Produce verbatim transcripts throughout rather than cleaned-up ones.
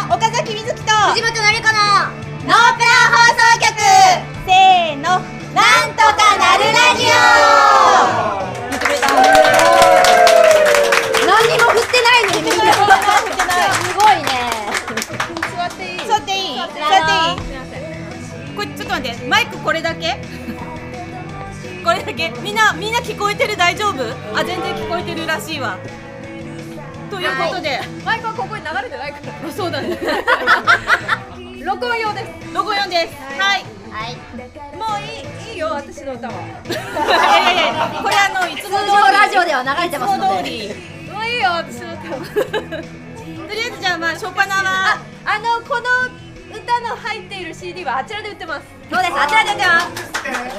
岡崎瑞希と藤本のりこのノープラン放送局、せーの、なんとかなるラジオ。言ってくれた。 何にも振ってないのにみんな振ってない。 すごいね。 座っていい？座っていい？座っていい？これちょっと待って、マイクこれだけ？これだけ？みんなみんな聞こえてる？大丈夫？あ、全然聞こえてるらしいわ。ということで、 マイクはここに流れてないから。 そうだね。 録音用です。 録音用です。はい。 はい。 もういいいいよ、私の歌は。 いやいやいや、これあのいつも通通常ラジオでは流れてますので。 り。いつもういいよ、私の歌は。 とりあえずじゃあまあ初っ端はあのこの歌の入っている シーディー はあちらで売ってます。 そうです。あちらで売ってます。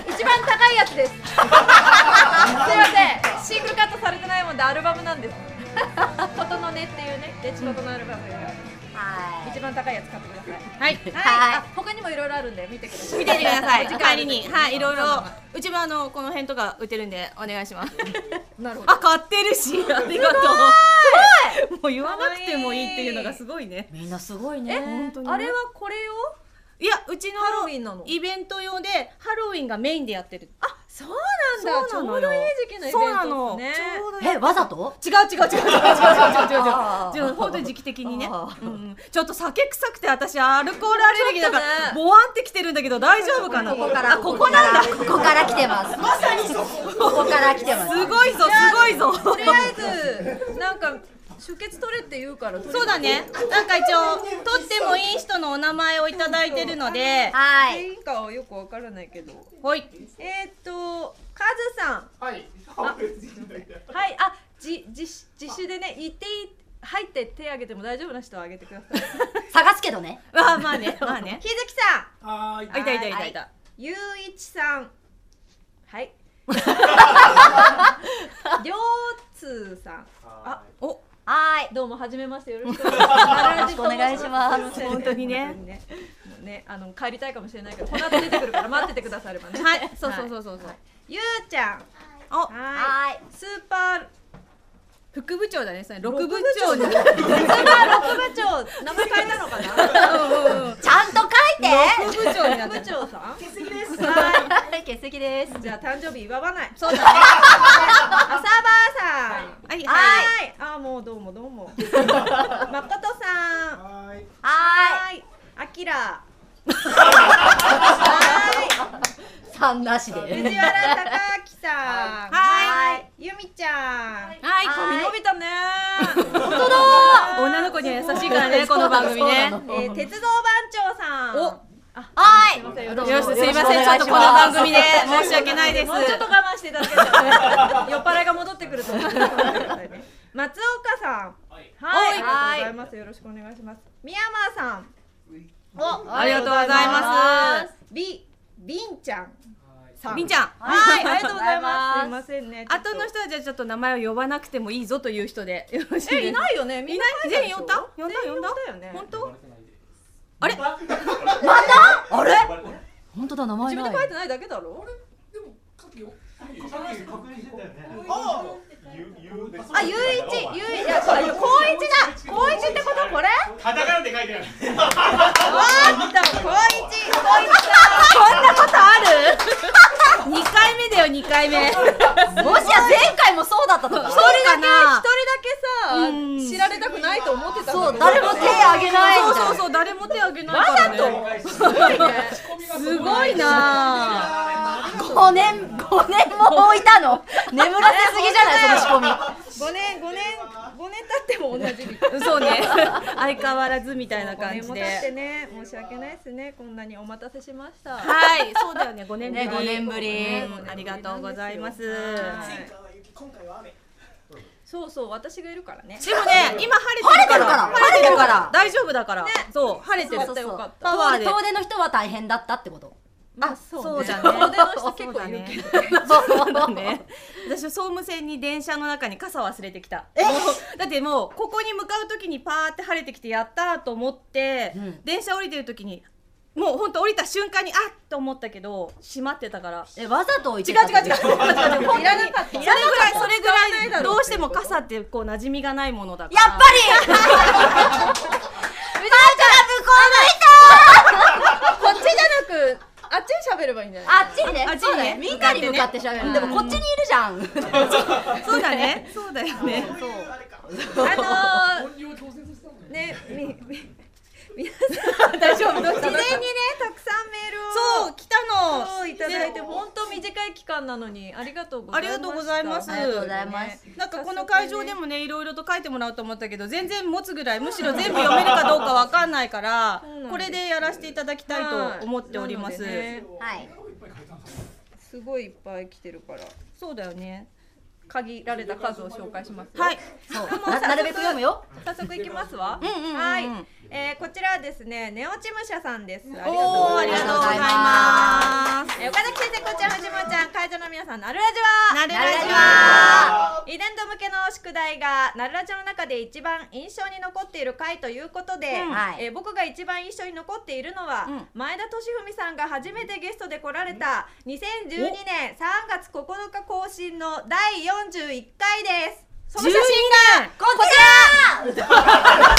一番高いやつです。すいません、シングルカットされてないもんでアルバムなんです。ことのねっていうね、レチコトのアルバムが一番高いやつ買ってください。 はいはい。あ、他にもいろいろあるんで見てください。 見ててください。帰りに、はい、いろいろうちもあのこの辺とか売ってるんでお願いします。 なるほど。 あ、買ってるし、ありがとう。もう言わなくてもいいっていうのがすごいね。 みんなすごいね。 本当に。 あれはこれよ。 いや、うちのハロウィンなのイベント用でハロウィンがメインでやってる。 あ、そうなんだ。ちょうどいい時期のイベントですね。 え、わざと？ 違う違う違う違う違う違う違う違う違う。本当に時期的にね。ちょっと酒臭くて私アルコールアレルギーだからボワンってきてるんだけど大丈夫かな。 ここから、 ここなんだ。 ここから来てます。まさにそう。ここから来てます。 すごいぞ、すごいぞ。 とりあえずなんか出血取れって言うから。 そうだね。なんか一応取ってもいい人のお名前をいただいてるので、 はい。 いいかはよくわからないけど。 はい。 えっとカズさん。 はい。 はい。あ、じ自自主でね、言っていい、入って手挙げても大丈夫な人は挙げてください。 探すけどね。 ああ、まあね、まあね。 日月さん。はーい。 あ、いたいたいたいた。 ゆういちさん。はい。りょうつーさん。あ、 お。 はい。 どうもはじめまして、よろしくお願いします。 本当にね。 ね、あの帰りたいかもしれないけど、この後出てくるから待っててくださればね。 はい、そうそうそうそうそう。 ゆうちゃん。 はい。 スーパー副部長だね、それ六部長に。 スーパー六部長、名前変えたのかな。 ちゃんと書いて。 六部長になって部長さん。 欠席です。 はい、 欠席です。 じゃあ誕生日祝わない。 そうだね。 朝場さん。 はいはい。あ、もうどうもどうも。誠さん。 はーい。 はい。 あきら。 三なしで。 藤原孝明さん。 はい。 ゆみちゃん。 はい。 髪伸びたね。 本当だ。 女の子には優しいからね、この番組ね。 え、鉄道番長さん。 お。 はい。 よろしく、すいません、ちょっとこの番組で申し訳ないです。 もうちょっと我慢していただけたらね。酔っ払いが戻ってくると思ってくださいね。松岡さん。はい。ありがとうございます。よろしくお願いします。宮間さん。 お、ありがとうございます。 び、びんちゃん。 みんちゃん。 はい、ありがとうございます。すいませんね。 後の人はじゃあちょっと名前を呼ばなくてもいいぞという人でよろしいですか。 え、いないよね。みんな全員呼んだ？呼んだ呼んだよね。 本当？あれ？ また？あれ？本当だ、名前ない。 自分で書いてないだけだろ。 でも書くよ。確認してたよね。ああ。 あ、ゆういち、ゆうい、いや、こういちだ。こういちってことこれ？ カタカナで書いてある。 あった、こういち、こういちだ。 こんなことある？にかいめだよ、にかいめ。 もしや前回もそうだったとか。 一人だけ、一人だけさ、知られたくないと思ってた。 そう、誰も手あげない。 そうそうそう、誰も手あげないからね。 すごいね。 すごいな。 五年、五年も置いたの。眠らせすぎじゃない、その仕込み。 五年、五年、五年経っても同じみたい。 そうね。相変わらずみたいな感じで。 ごねんも経ってね、申し訳ないですね。こんなにお待たせしました。 はい、そうだよね。ごねんぶり。 ね、ごねんぶり。 ありがとうございます。 今回は雨。 そうそう、私がいるからね。 でもね、今晴れてるから。 晴れてるから。 大丈夫だから。そう、晴れてる。 よかった。 パワーで。 遠出の人は大変だったってこと。 あ、そうだね。 遠出の人結構いるけど。 そうだね。私総務線に電車の中に傘忘れてきた。だってもうここに向かう時にパーって晴れてきてやったと思って電車降りてる時にもうほんと降りた瞬間にあっと思ったけど閉まってたから。 え、わざと置いて違う違う違う。 た。 いらなかった。それぐらいそれぐらいどうしてもか傘ってこう馴染みがないものだから。やっぱり。藤原ちゃこっちじゃなくあっちに喋ればいいんじゃない？ あっちにね、 あっちにねそうだね、みんなに向かって喋る。でもこっちにいるじゃん。 そうだね、そうだよね。 あのー、ね、み、み、皆さん大丈夫？事前にね、たくさんメールをそう来たの。 そういただいて、本当短い期間なのにありがとうございます。 ありがとうございます。 ありがとうございます。 なんかこの会場でもね、いろいろと書いてもらおうと思ったけど、全然持つぐらい、むしろ全部読めるかどうかわかんないから、これでやらせていただきたいと思っております。 はい。 すごいいっぱい来てるから。 そうだよね。 限られた数を紹介します。 はい。 そうな、なるべく読むよ。 早速いきますわ。 うんうんうん、 はい、えー、こちらはですね、ネオチムシャさんです。ありがとうございます。 えー、岡崎先生、こんちゃん、藤本ちゃん、会場の皆さん、なるラジは。 なるラジは。 イベント向けの宿題がなるラジの中で一番印象に残っている回ということで、うん、えー、僕が一番印象に残っているのは、うん、前田利文さんが初めてゲストで来られたにせんじゅうにねんさんがつここのか更新のだいよんじゅういっかいです。その写真がこちら。むちゃくちゃ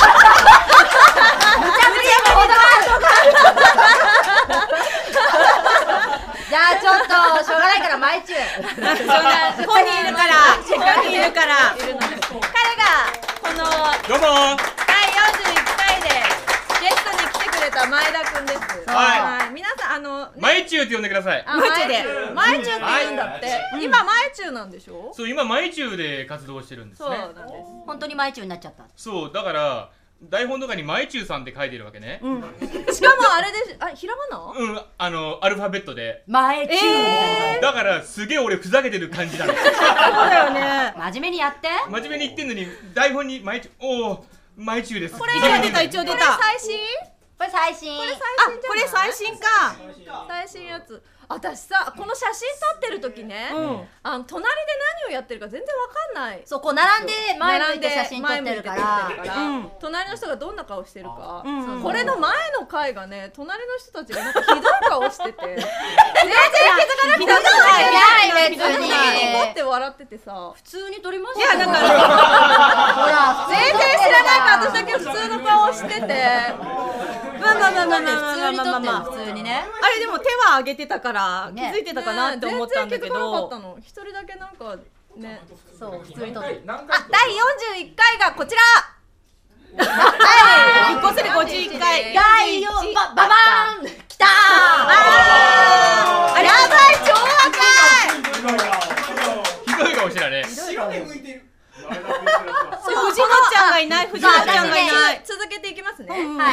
こだわる。じゃあちょっとしょうがないから毎中。 本人いるから本人いるから。 彼がこのどうもだいよんじゅういっかいでゲストに来てくれた前田くんです。 はい。 皆さんあの前中って呼んでください。 前中で前中って言うんだって。今前中なんでしょ？ そう、今前中で活動してるんですね。 そうなんです。 本当に毎中になっちゃった。 そうだから台本とかに前中さんって書いてるわけね。 うん、しかもあれで、あ、ひらがな？ うん、あのアルファベットで前中みたいな。 だからすげえ俺ふざけてる感じなの。そうだよね。 真面目にやって。 真面目に言ってんのに台本に前中、おお前中です。 これ一応出た一応出た。 最新？ これ最新。 これ最新じゃない？ これ最新か。 最新やつ。私さ、この写真撮ってる時ね、うん、あの隣で何をやってるか全然わかんない。 そう、こう並んで前向いて写真撮ってるから、 うん、隣の人がどんな顔してるか、うん、これの前の回がね、隣の人たちがなんかひどい顔してて全然気づかなくて、ひどくない別にニコって笑っててさ、 普通に撮りましたよ。 いや、だからほら全然知らないから私だけ普通の顔してて、 まあまあまあまあまあ普通に撮ってる、普通にね。 あれでも手は上げてたから気づいてたかなって思ったんだけど、 一人だけなんかね、 そう普通に撮ってる。 あ、だいよんじゅういっかいがこちら。 はい、一個すでごじゅういっかい。 だいよん、ば、ばばーんきたー。 あー、やばい、超若い。 ひどい顔してたね。 そう、藤本ちゃんがいない、藤本ちゃんがいない。 続けていきますね。はい。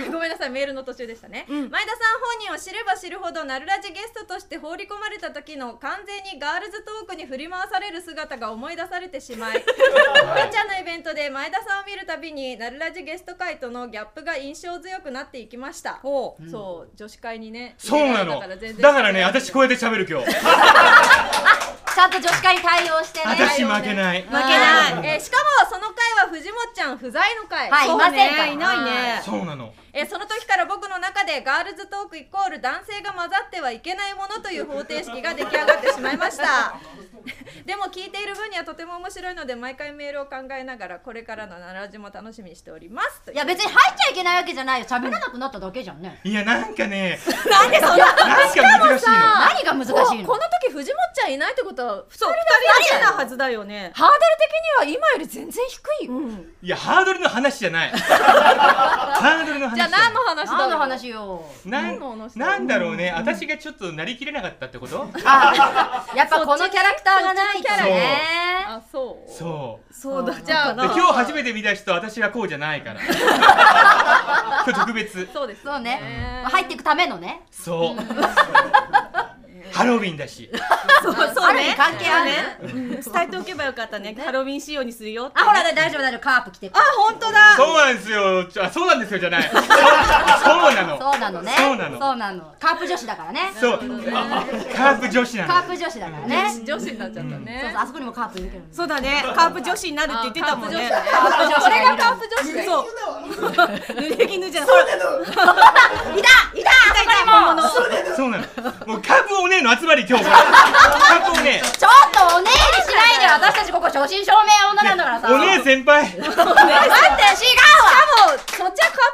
ごめんなさい、メールの途中でしたね。前田さん本人を知れば知るほどナルラジゲストとして放り込まれた時の完全にガールズトークに振り回される姿が思い出されてしまい、くんちゃんのイベントで前田さんを見るたびにナルラジゲスト会とのギャップが印象強くなっていきました。そう、女子会にね。 そうなの。だからね、私こうやって喋る今日。 ちゃんと女子会に対応してね。 私負けない。 負けない。 えー、しかもその回は藤本ちゃん不在の回。 はい、いませんから。 いないね。 そうなの。 えー、その時から僕の中でガールズトークイコール男性が混ざってはいけないものという方程式が出来上がってしまいました。でも聞いている分にはとても面白いので毎回メールを考えながらこれからのナラジも楽しみにしております。 いや別に入っちゃいけないわけじゃないよ。喋らなくなっただけじゃんね。 いやなんかね、 なんでそんななんか難しいの。 何が難しいの。 この時藤本ちゃんいないってことはふたりだけなはずだよね。 ハードル的には今より全然低いよ。 いやハードルの話じゃない。ハードルの話。 じゃあ何の話だろう。 何の話よ。 なんだろうね。私がちょっとなりきれなかったってこと？ あ、やっぱこのキャラクターがないとね。 あ、そう。 そう。 そうだ。 じゃあ今日初めて見た人私はこうじゃないから。今日特別。 そうです。 そうね。入っていくためのね。 そう。ハロウィンだし。 そうそうね。 関係あるね。伝えておけばよかったね。ハロウィン仕様にするよ。 あ、ほら大丈夫大丈夫。カープ着てる。 あ、本当だ。 そうなんですよ。あ、そうなんですよじゃない。そうなの。 そうなのね。 そうなの。 そうなの。カープ女子だからね。 そう。カープ女子なの。 カープ女子だからね。 女子になっちゃったね。 そうそう、あそこにもカープいるけど。 そうだね。カープ女子になるって言ってたもんね。 カープ女子。 これがカープ女子で。 そう。濡れ衣じゃん。 いたいたいた。 そうなの。もうカープお姉の集まり今日。カープお姉。 ちょっとお姉にしないで。私たちここ正真正銘女なんだからさ。 お姉先輩。 待って、違うわ。 しかもそっちはカープかもしれ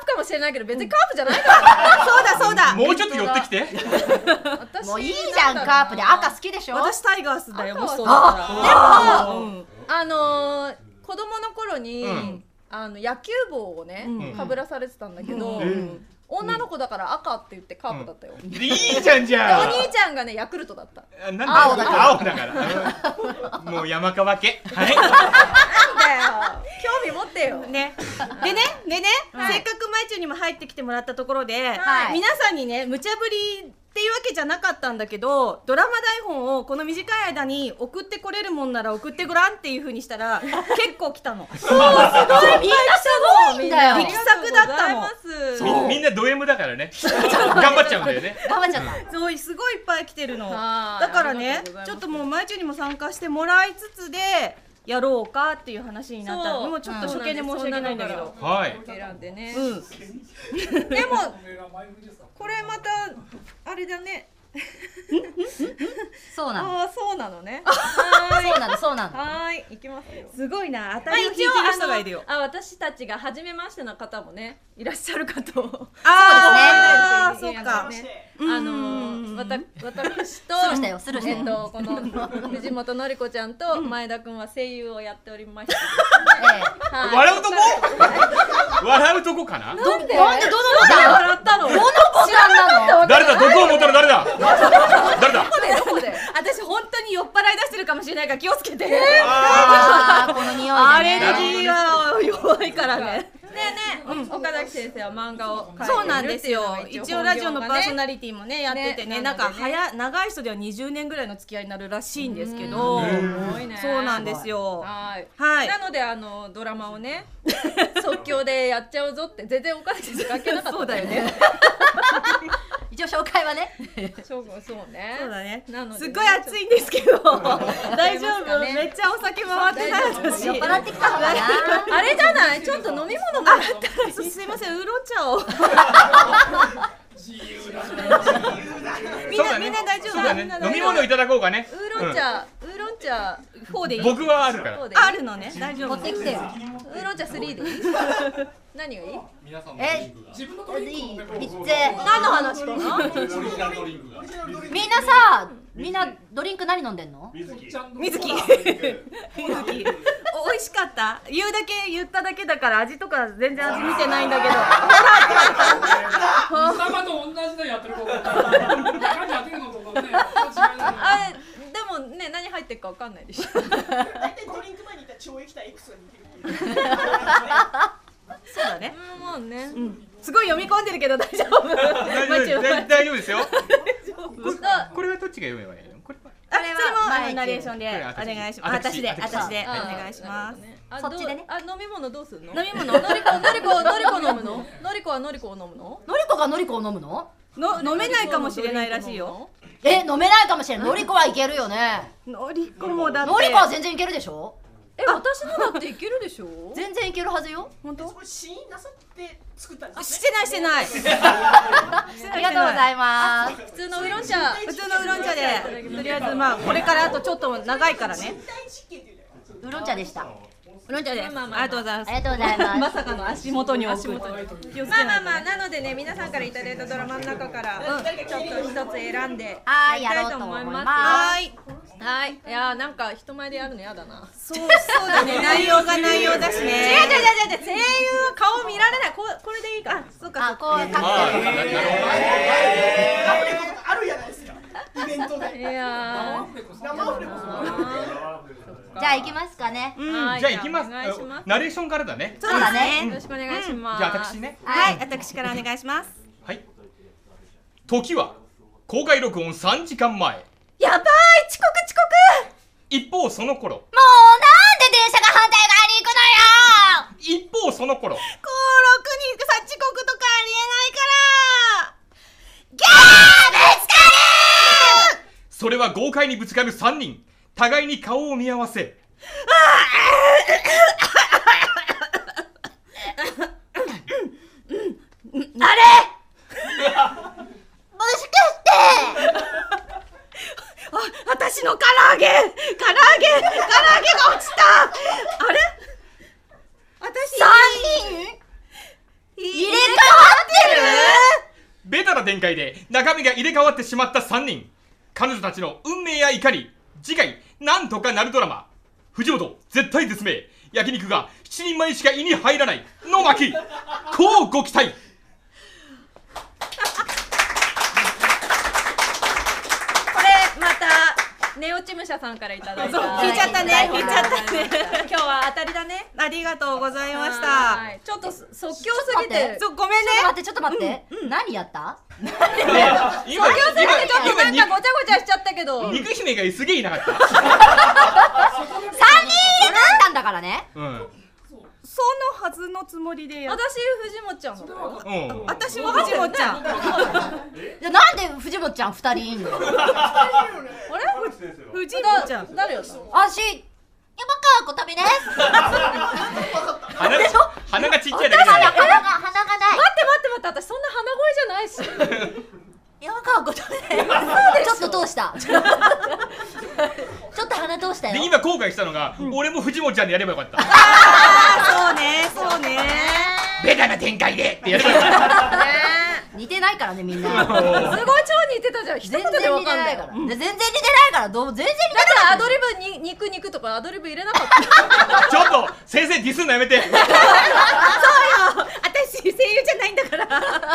ないけど別にカープじゃないからそうだそうだ。 もうちょっと寄ってきて。 私もういいじゃん、カープで赤好きでしょ。 私タイガースだよ。もしそうだあったら。でもあのー、子供の頃に、 うん、 あの野球帽をね、 うん、 かぶらされてたんだけど、 うん、 女の子だから赤って言ってカープだったよ、 うん、いいじゃんじゃあ。 お兄ちゃんがねヤクルトだった。 なんだ青だから青だからもう山川家。はい。 なんだよ興味持ってよね。でねでね、 はい、 せっかくまいちゅんにも入ってきてもらったところで、 はい、 皆さんにね無茶ぶりっていうわけじゃなかったんだけど、ドラマ台本をこの短い間に送ってこれるもんなら送ってごらんっていう風にしたら結構来たの。 そう、すごい、みんなすごいんだよ。 力作だったの。 そう、みんなド M だからね。頑張っちゃうんだよね。 頑張っちゃった。 そう、すごいいっぱい来てるの。だからね、ちょっともうまいちゅんにも参加してもらいつつでやろうかっていう話になったの。でもちょっと初見で申し訳ないんだけど。 はい。 選んでね。 うん。 でもこれまたあれだね。 そうなの。 ああ、そうなのね。 そうなの、そうなの。 はい、行きますよ。 すごいな、当たりを引いてる人がいるよ。 あ、私たちが初めましての方もね、いらっしゃるかと。 ああ、そうか。 あのわた私とスルーしたよ、スルーしたよ。 えっとこの藤本のりこちゃんと前田くんは声優をやっておりまして。 笑うとこ？笑うとこかな？ なんでどのボタン？ 笑ったの？ どのボタンなの？ 誰だ？毒を持ったの誰だ？誰だ？ どこでどこで？ 私本当に酔っ払い出してるかもしれないから気をつけて。 ああ、この匂いでね。 アレルギーは弱いからね。 ねえねえ、岡崎先生は漫画を描いているっていうのがそうなんですよ。一応ラジオのパーソナリティもねやっててね、なんか早長い人ではにじゅうねんぐらいの付き合いになるらしいんですけど、そうなんですよ。 はい。 はい。 なのであのドラマをね即興でやっちゃうぞって全然岡崎先生関係なかった。 そうだよね。 一応紹介はね。 そうそうね。 そうだね。 なので、 すっごい暑いんですけど、大丈夫？めっちゃお酒回ってない私。 酔っ払ってきたのかな。 あれじゃない？ちょっと飲み物もあったらすいません、ウーロン茶を。みんなみんな大丈夫？ 飲み物いただこうかね。 ウーロン茶、ウーロン茶フォーでいい？ 僕はあるから。 あるのね。大丈夫。 持ってきてよ。 ウーロン茶スリーでいい？何がいい？ え、 自分のドリンクいい、 をピッツェ。 何の話かな？ オリジナルドリンクがみんなさ、みんなドリンク何飲んでんの？ 水木ちゃんの水木。水木。美味しかった？言うだけ言っただけだから味とか全然味見てないんだけど。 生と同じのやってる子が何やってるのとかね。 あれでもね、何入ってるかわかんないでしょ。 大体ドリンク前にいた超液体 X が似てるっていう。 そうだね。 もうね。 すごい読み込んでるけど大丈夫？ 大丈夫大丈夫ですよ。 ここれはどっちが読めばいいの？これは。 あ、それもあのナレーションでお願いします。私で私でお願いします。 そっちでね。あ、飲み物どうするの？ 飲み物？ のりこのりこのりこ飲むの？のりこはのりこを飲むの？ のりこがのりこを飲むの？ の飲めないかもしれないらしいよ。 え、飲めないかもしれない。のりこはいけるよね。 のりこもだって。 のりこは全然いけるでしょ？ え、私のだっていけるでしょ？ 全然いけるはずよ。 本当？ これ試飲なさって作ったんあ、 ですしてないしてない。 ありがとうございます。 普通のウーロン茶。 普通のウーロン茶で、とりあえずまあこれからあとちょっと長いからね。 ウーロン茶でした。 ウーロン茶で、ありがとうございます。 ありがとうございます。 まさかの足元に置く。気をつけないとまあまあまあ、なのでね、皆さんからいただいたドラマの中からちょっと一つ選んではーい、 やりたやろうと思いいと思います。 ます。 はーい。 はい。いやー、なんか人前でやるのやだな。 そうそうだね。内容が内容だしね。 違う違う違う違う、声優は顔見られない。ここれでいいか。 あ、そうか。 あ、こうカクテル。 あるじゃないですか。イベントで。 いや生オフレコする。 じゃあ行きますかね。 ー。 じゃあ行きます。 お願いします。 ナレーションからだね。 そうだね。 よろしくお願いします。 じゃあ私ね。 はい、私からお願いします。 はい。時は公開録音さんじかんまえ。 やばい、遅刻遅刻。 一方その頃。 もうなんで電車が反対側に行くのよ。 一方その頃。 こうろくにさ遅刻とかありえないから。ギャーぶつかる。 それは豪快にぶつかるさんにん。互いに顔を見合わせ。 あれもしかしてあ、私の唐揚げ唐揚げ唐揚げが落ちた。あれ私さんにん入れ替わっだな展開で中身が入れ替わってしまったさんにん。彼女たちの運命や怒り。次回なんとかなるドラマ、藤本絶対絶命、焼肉がしちにんまえしか胃に入らないの巻、こうご期待。 これまたネオチムシャさんからいただいた。 聞いちゃったね聞いちゃったね。 今日は当たりだね。 ありがとうございましはた。 いちょっと即興すぎてそうごめんね。 待ってちょっと待って、何やった？ 今即興すぎてちょっと今なんかごちゃごちゃしちゃったけど、 肉姫がすげえいなかった。 さんにん入れたんだからね。 うん。 そのはずのつもりでやっ私藤本ちゃんもうん。 私も藤本ちゃん。 いやなんで藤本ちゃんふたりいんの？ あれ藤本ちゃん。 誰よったの？ あし山川こたびです。 鼻が鼻がちっちゃいだけじゃない。 鼻が鼻がない。 待って待って待って、私そんな鼻声じゃないし。 山川こたびです。ちょっと通した。ちょっと鼻通したよ。 で今後悔したのが、俺も藤本ちゃんでやればよかった。 そうねそうね。 ベタな展開でってやればよかった。 似てないからねみんな。 すごい超似てたじゃん。一全言でわ然似てかんないから。 ないから。全然似てないからどう全然似てだからアドリブに肉肉とかアドリブ入れなかった。 ちょっと先生ディスんのやめて。 私声優じゃないんだから。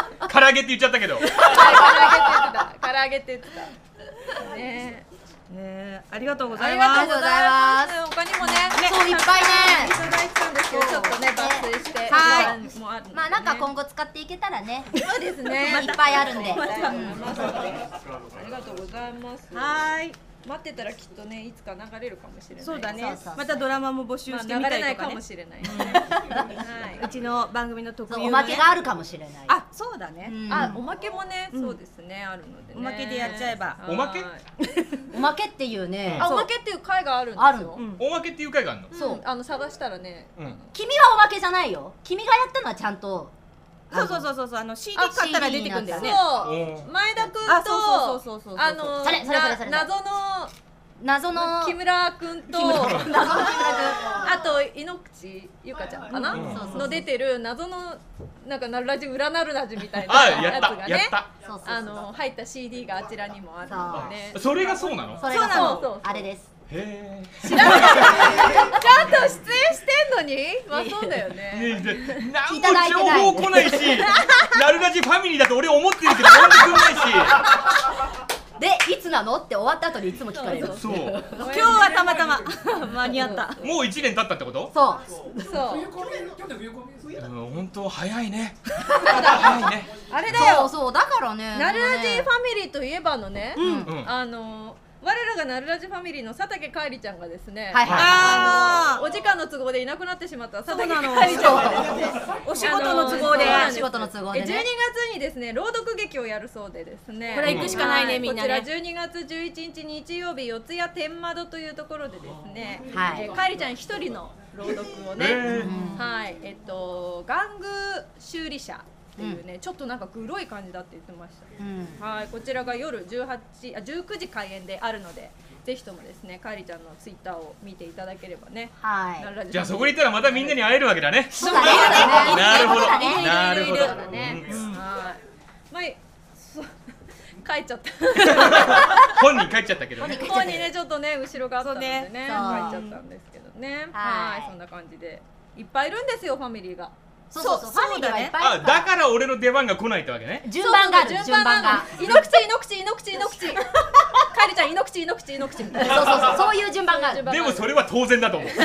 唐揚げって言っちゃったけど。 唐揚げって言ってた。唐揚げって言ってた。ねねありがとうごえ。 ざいありがます。 とうございます。他にもね、 そういっぱいねいただいてたんですけど、ちょっとね抜粋して。 はいもうあるのでねまあなんか今後使っていけたらね。 そうですね。 いっぱいあるんで。 ありがとうございます。 はーい。 待ってたらきっとね、いつか流れるかもしれない。 そうだねそうそうそう。 またドラマも募集まあしてみた流れないりとかね。 かもしれない。はうちの番組の特そう有のねおまけがあるかもしれない。 あ、そうだね。 うんい。あ、おまけもね、そうですね、あるのでね。 おまけでやっちゃえばおまけはいおまけっていうね。 あ、おまけっていう回があるんですよ。 あるのうんおまけっていう回があるの。 そう、あの探したらね。 うん。 君はおまけじゃないよ。君がやったのはちゃんと。 そうそうそうそうそうあの シーディー 買ったら出てくんだよね。 そうお前田くんあそうそうそうそうそうとあのそれそれそれそれな謎の謎の木村くんと謎の木村君。 あと井ノ口ゆかちゃんかな、 うんそうそうそうの出てる謎のなんかなるラジ裏なるラジみたいなあ、やったやつがねやった。 そうそうそうあの入った シーディー があちらにもあるのでね。 それがそうなの。 それがそうなのそうあれです。 へちゃんと出演してんのにまあそうだよえ。 ね。 ねえ、なんいただいてないも情報来ないし、ナルラジファミリーだと俺思ってるけど呼んでくんないし。 でいつなのって終わった後にいつも聞かれる。 そう。 今日はたまたま間に合った。 もう一年経ったってこと？ そう。 そう冬コミ去年冬コミ冬うん、本当早いね。早いね。 あれだそうよ。 そうだからね。 なるラジファミリーといえばのね、 うん。 うん。 あの我らがなるラジファミリーの佐竹かえりちゃんがですね、 はいはい。 あお時間の都合でいなくなってしまった佐竹そうなのかえりちゃんがですね、 お仕事の都合であのお仕事の都合でえじゅうにね。 がつにですね朗読劇をやるそうでですね、 これ行くしかないねはみんなねこちらじゅうにがつじゅういちにち日曜日四谷天窓というところでですね、 はいえーかえりちゃん一人の朗読をね、 へーはいえっと玩具修理車っていうね、ちょっとなんかグロい感じだって言ってました。 うん。 はい、こちらが夜じゅうはちあじゅうくじ開演であるので、ぜひともですね、かえりちゃんのツイッターを見ていただければね。 はい。 じゃあそこに行ったらまたみんなに会えるわけだね。 そうだね。 なるほど。 そうだねなるほど。 そうだね。 うんはい。まあ、そう帰っちゃった。 本人帰っちゃったけどね。 ここにねちょっとね後ろがあったのでねそう帰っちねゃったんですけどね。 はいはい、そんな感じでいっぱいいるんですよファミリーが。 そうそうそう。ファミリーはいっぱいいあ、 るから。 だから俺の出番が来ないってわけね。 順番がある。 そうそう順番が。 井ノ口井ノ口井ノ口井ノ口。かえりちゃん井ノ口井ノ口井ノ口みたいな。 そうそうそう。そういう順番がある。 でもそれは当然だと思う。うん。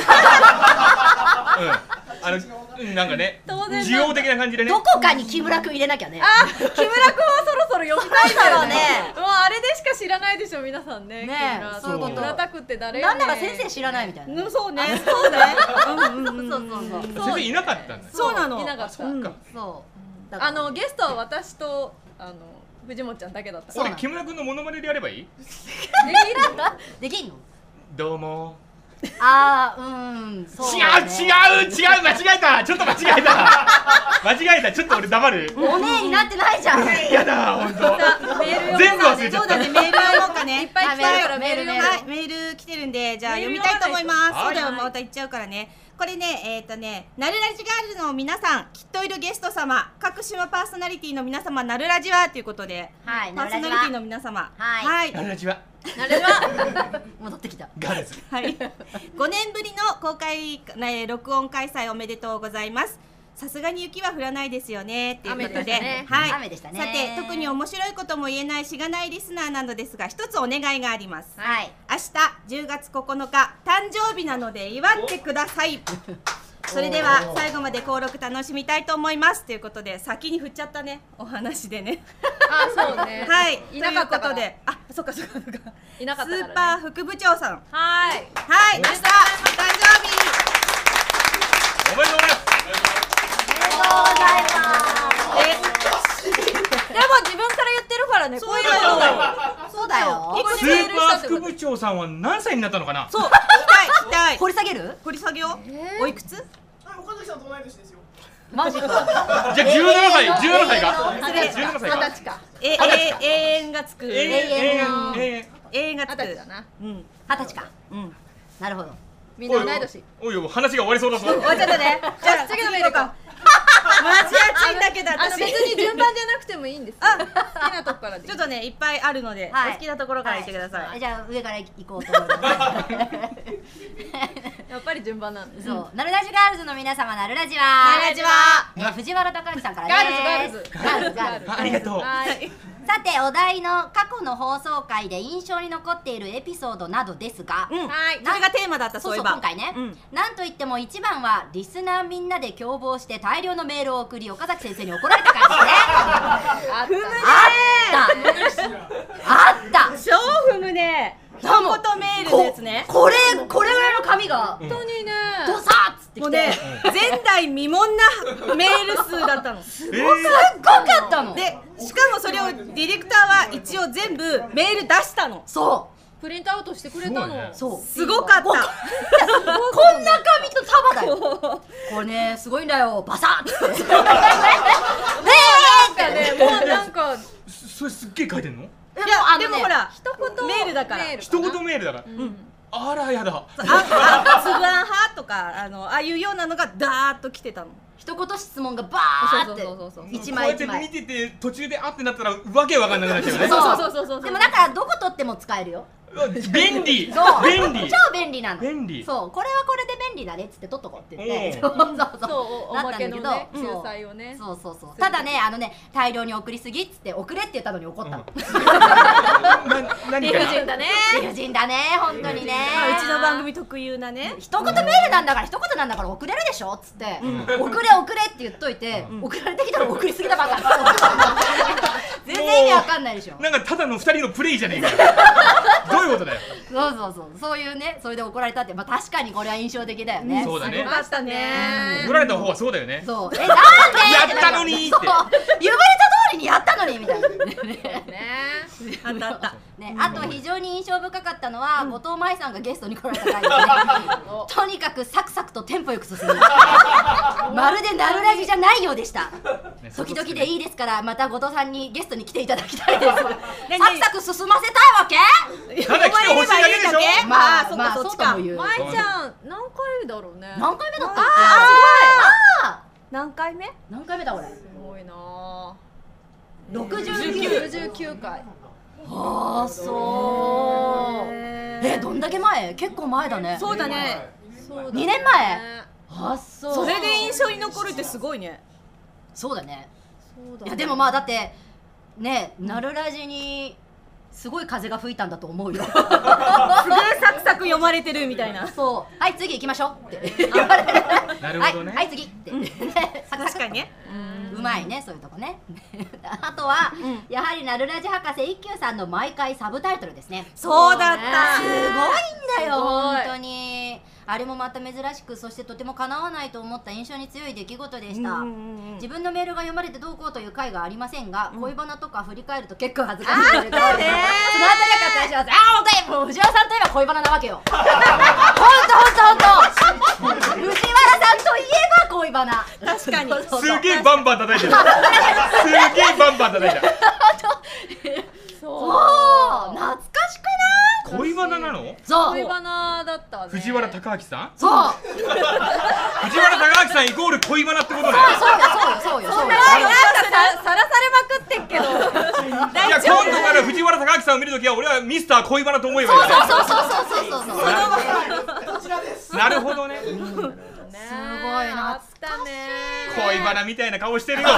あの、うんなんかね、 当然だ需要的な感じでね。 どこかに木村くん入れなきゃね。 あ、木村くんはそろそろ呼びたいんだよね。 そうもうあれでしか知らないでしょ皆さんね。 ねえ木村そういうこと木村拓って誰よね。 なんなら先生知らないみたいな。 うんそうねそうね。うんうんうんそうそうそう。 先生いなかったんだ。 そうなの。 いなかった。 そっか。 そう。だからあのゲストは私とあの藤本ちゃんだけだった。 そうなの俺木村君のモノマネでやればいい？ できんの？ どうも。 あーうん。そう違だね。 う違う違う間違えた。ちょっと間違えた。間違えた。ちょっと俺黙る。 お姉になってないじゃん。 やだ本当。 メール全部忘れちゃった。 そうだねメール読もうかね。 いっぱい来てるからメール読もう。 はいメール来てるんででじゃあ読みたいと思います。 はいそうだよ、また言っちゃうからね。これね、えっ、ー、とね、ナルラジガールズの皆さん、きっといるゲスト様、各島パーソナリティの皆様、ナルラジはということで、 はいパーソナリティの皆様、 はいはい、 ナルラジはなれば戻ってきた。 ガールズ。 はい、ごねんぶりの公開、ね、録音開催おめでとうございます。さすがに雪は降らないですよねっていうことで、 雨でしたねはい、 雨でしたね。 さて特に面白いことも言えないしがないリスナーなのですが、一つお願いがあります。 はい。 明日じゅうがつここのか誕生日なので祝ってください。それでは最後まで登録楽しみたいと思いますということで、先に振っちゃったね、お話でね。 あそうねはいいなかったからということで、あ、そっかそっかそっか、 いなかったからねスーパー副部長さん、 はいはい、明日誕生日おめでとうございます。 でも自分から言ってるからねこういうのそうだよ。 スーパー副部長さんは何歳になったのかな。 そう、聞きたい聞きたい。 掘り下げる？ 掘り下げよう。おいくつ？ あ、岡崎さんと同い年ですよ。 マジか。 じゃあじゅうななさい、じゅうななさいか。 失礼じゅうななさいか。 二十歳かえ、え、永遠がつく。 永永遠の永遠。 遠がつく。 二十歳だなうん、 二十歳か。 うん。 なるほど。 みんな同い年おいおい、話が終わりそうだぞ。 終わっちゃったね。じゃあ次のメールか。 マジ暑いんだけどあの私。 別に順番じゃなくてもいいんですよあ好きなとこからでいいちょっとね、いっぱいあるので、 はいお好きなところから言ってください。 はいじゃあ上から行こうと思います。 やっぱり順番なんですそう、ナルラジガールズの皆様、ナルラジは。 ナルラジはえー藤原隆之さんからガです。 ールズガールズガールズ。 ありがとう。 はいさて、お題の過去の放送回で印象に残っているエピソードなどですが、 うん、 はいそれがテーマだった、 そそう、 そうういえば。 今回ね、 うんなんといっても一番はリスナーみんなで共謀して大量のメールを送り岡崎先生に怒られた回ですね。 あったあったあった超踏むね。一言メールのやつね。 これこれぐらいの紙が本当にねドサーッつってきて、 もうね、前代未聞なメール数だったの。 えーすっごかったの。 で、しかもそれをディレクターは一応全部メール出したの。 そプリントアウトしてくれたのすごいねうそうすごかった。 こんな紙と束だよ。これねすごいんだよ。バサッつって。ねなんかねもうなんかそれすっげえ書いてんの。 えいや、 あのねでもほら、 一言メールだからメール一言メールだから。 うんあらやだ。 あ、あ、つぶあん派とか、あの、ああいうようなのがダーッと来てたの。 一言質問がバーってそうそうそうそう一こうやって枚一枚見てて途中であってなったらわけわかんなくなっちゃうよね。 そうそうそうそうそう。 でもだからどこ取っても使えるよ。 便利そう便利超便利なの。 便利。 そうこれはこれで便利だねっつって取っとこうって言って、 うんそうそうそうそうおなったんだけどまけのねそう仲裁をねそうそうそうただねあのね大量に送りすぎっつって送れって言ったのに怒ったの。 な何理か不尽だね理不尽だね本当にね。 まあうちの番組特有なね。 一言メールなんだから一言なんだから送れるでしょっつって、送れ送れって言っといて、送られてきたら送りすぎだばっかり全然意味わかんないでしょ。 なんかただの二人のプレイじゃねえかよ。どういうことだよ。 そうそうそうそういうねそれで怒られたってまあ確かにこれは印象的だよね。 そうだねありましたね怒られた方はそうだよね。 そうえなんでやったのにーってそう言われた通りにやったのにみたいな。 ねあったあった。 ね、あと非常に印象深かったのは、後藤舞さんがゲストに来られた回で、ね、とにかくサクサクとテンポよく進むまるでナルラジじゃないようでした。 ね時々でいいですからまた後藤さんにゲストに来ていただきたいです。サクねサク進ませたいわけ。 ただ来てほしいだけでしょ。 まああーそっかまあそっちかそうとも言う。 まいちゃん何回だろうね何回目だったっけ。 ああ何回目？ ー何回目だ俺。 すごいなぁ六十九。 ろくじゅうきゅうかいああそう。えどんだけ前？結構前だね。 そうだね。 そうだねにねんまえあそう。 それで印象に残るってすごいね。 そうだね。 そうだねいやでもまあだってねナルラジにすごい風が吹いたんだと思うよ。 すげえサクサク読まれてるみたいな。 そうはい次行きましょうって言われる。 なるほどねはいはい次ってサクサク確かにね。 うまいねそういうとこね。あとはうんやはりナルラジ博士一休さんの毎回サブタイトルですね。 そうだっねた。 すごいんだよすごい本当に。あれもまた珍しくそしてとても叶わないと思った印象に強い出来事でした。 うんうんうん自分のメールが読まれてどうこうという回がありませんが、恋バナとか振り返ると結構恥ずかしいので、そのあたりは割愛します。ああ、本当にもう藤原さんといえば恋バナなわけよ。本当本当本当。藤原さんといえば恋バナ。 確かにそうそうそうすげえバンバン叩いてる。すげえバンバン叩いてる。 そう懐かしくない？ 恋バナなの？ そう恋バナだ藤原貴明さん。 そう藤原貴明さんイコール恋バナってことね。 そうよそうよそうよそうよ。 なんかささらされまくってっけど。 いや今度から藤原貴明さんを見るときは俺はミスター恋バナと思えばいい。 そうそうそうそうそうそうそう。 こちらです。 なるほどね。 すごい懐かしいね。 恋バナみたいな顔してるよ。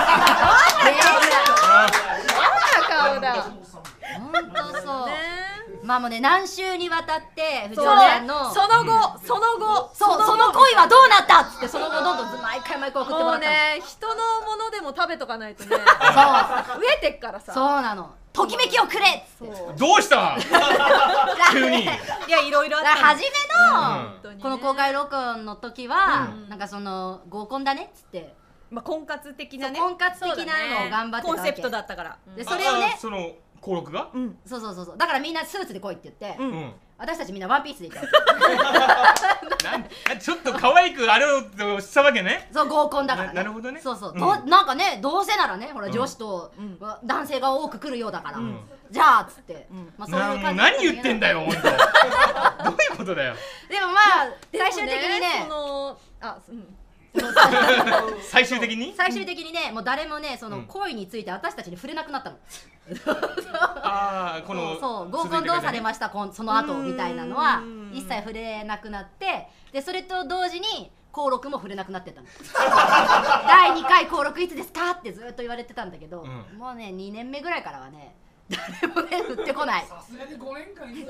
顔だ。 本当そう。まあもうね何週にわたって藤そう原さんのその後その後そうその恋はどうなったっつってその後どんどん毎回毎回送ってももうらったの。 ね人のものでも食べとかないとね。 そう飢えてっからさ。 そうなの。ときめきをくれっつって。 どうした急に。 いやいろいろあった。 初めうんのこの公開録音の時はなんかその合コンだねっつってまあ婚活的なね婚活的なのを頑張ってたわけ。 コンセプトだったから。 でそれをねあその登録が。 うんそうそうそうそうだからみんなスーツで来いって言ってううんん。 私たちみんなワンピースで行ったなんちょっと可愛くあれをしたわけね。 そう合コンだからね。 ななるほどねそうそう、 うんどうなんかねどうせならねほらうん女子とうん男性が多く来るようだから、 んじゃあっつって、 んまあそういうなもう感じ何言ってんだよ本当。どういうことだよ。 でもまあ最終的にねそのあうん最終的に。 最終的にねもう誰もねそのうん恋について私たちに触れなくなったの。 ああこのそう合コンどうされまししたこんその後みたいなのはうん一切触れなくなってでそれと同時に登録も触れなくなってたのだいにかい登録いつですかってずっと言われてたんだけど、 うんもうねにねんめぐらいからはね誰もね振ってこない。 さすがにごねんかんいる。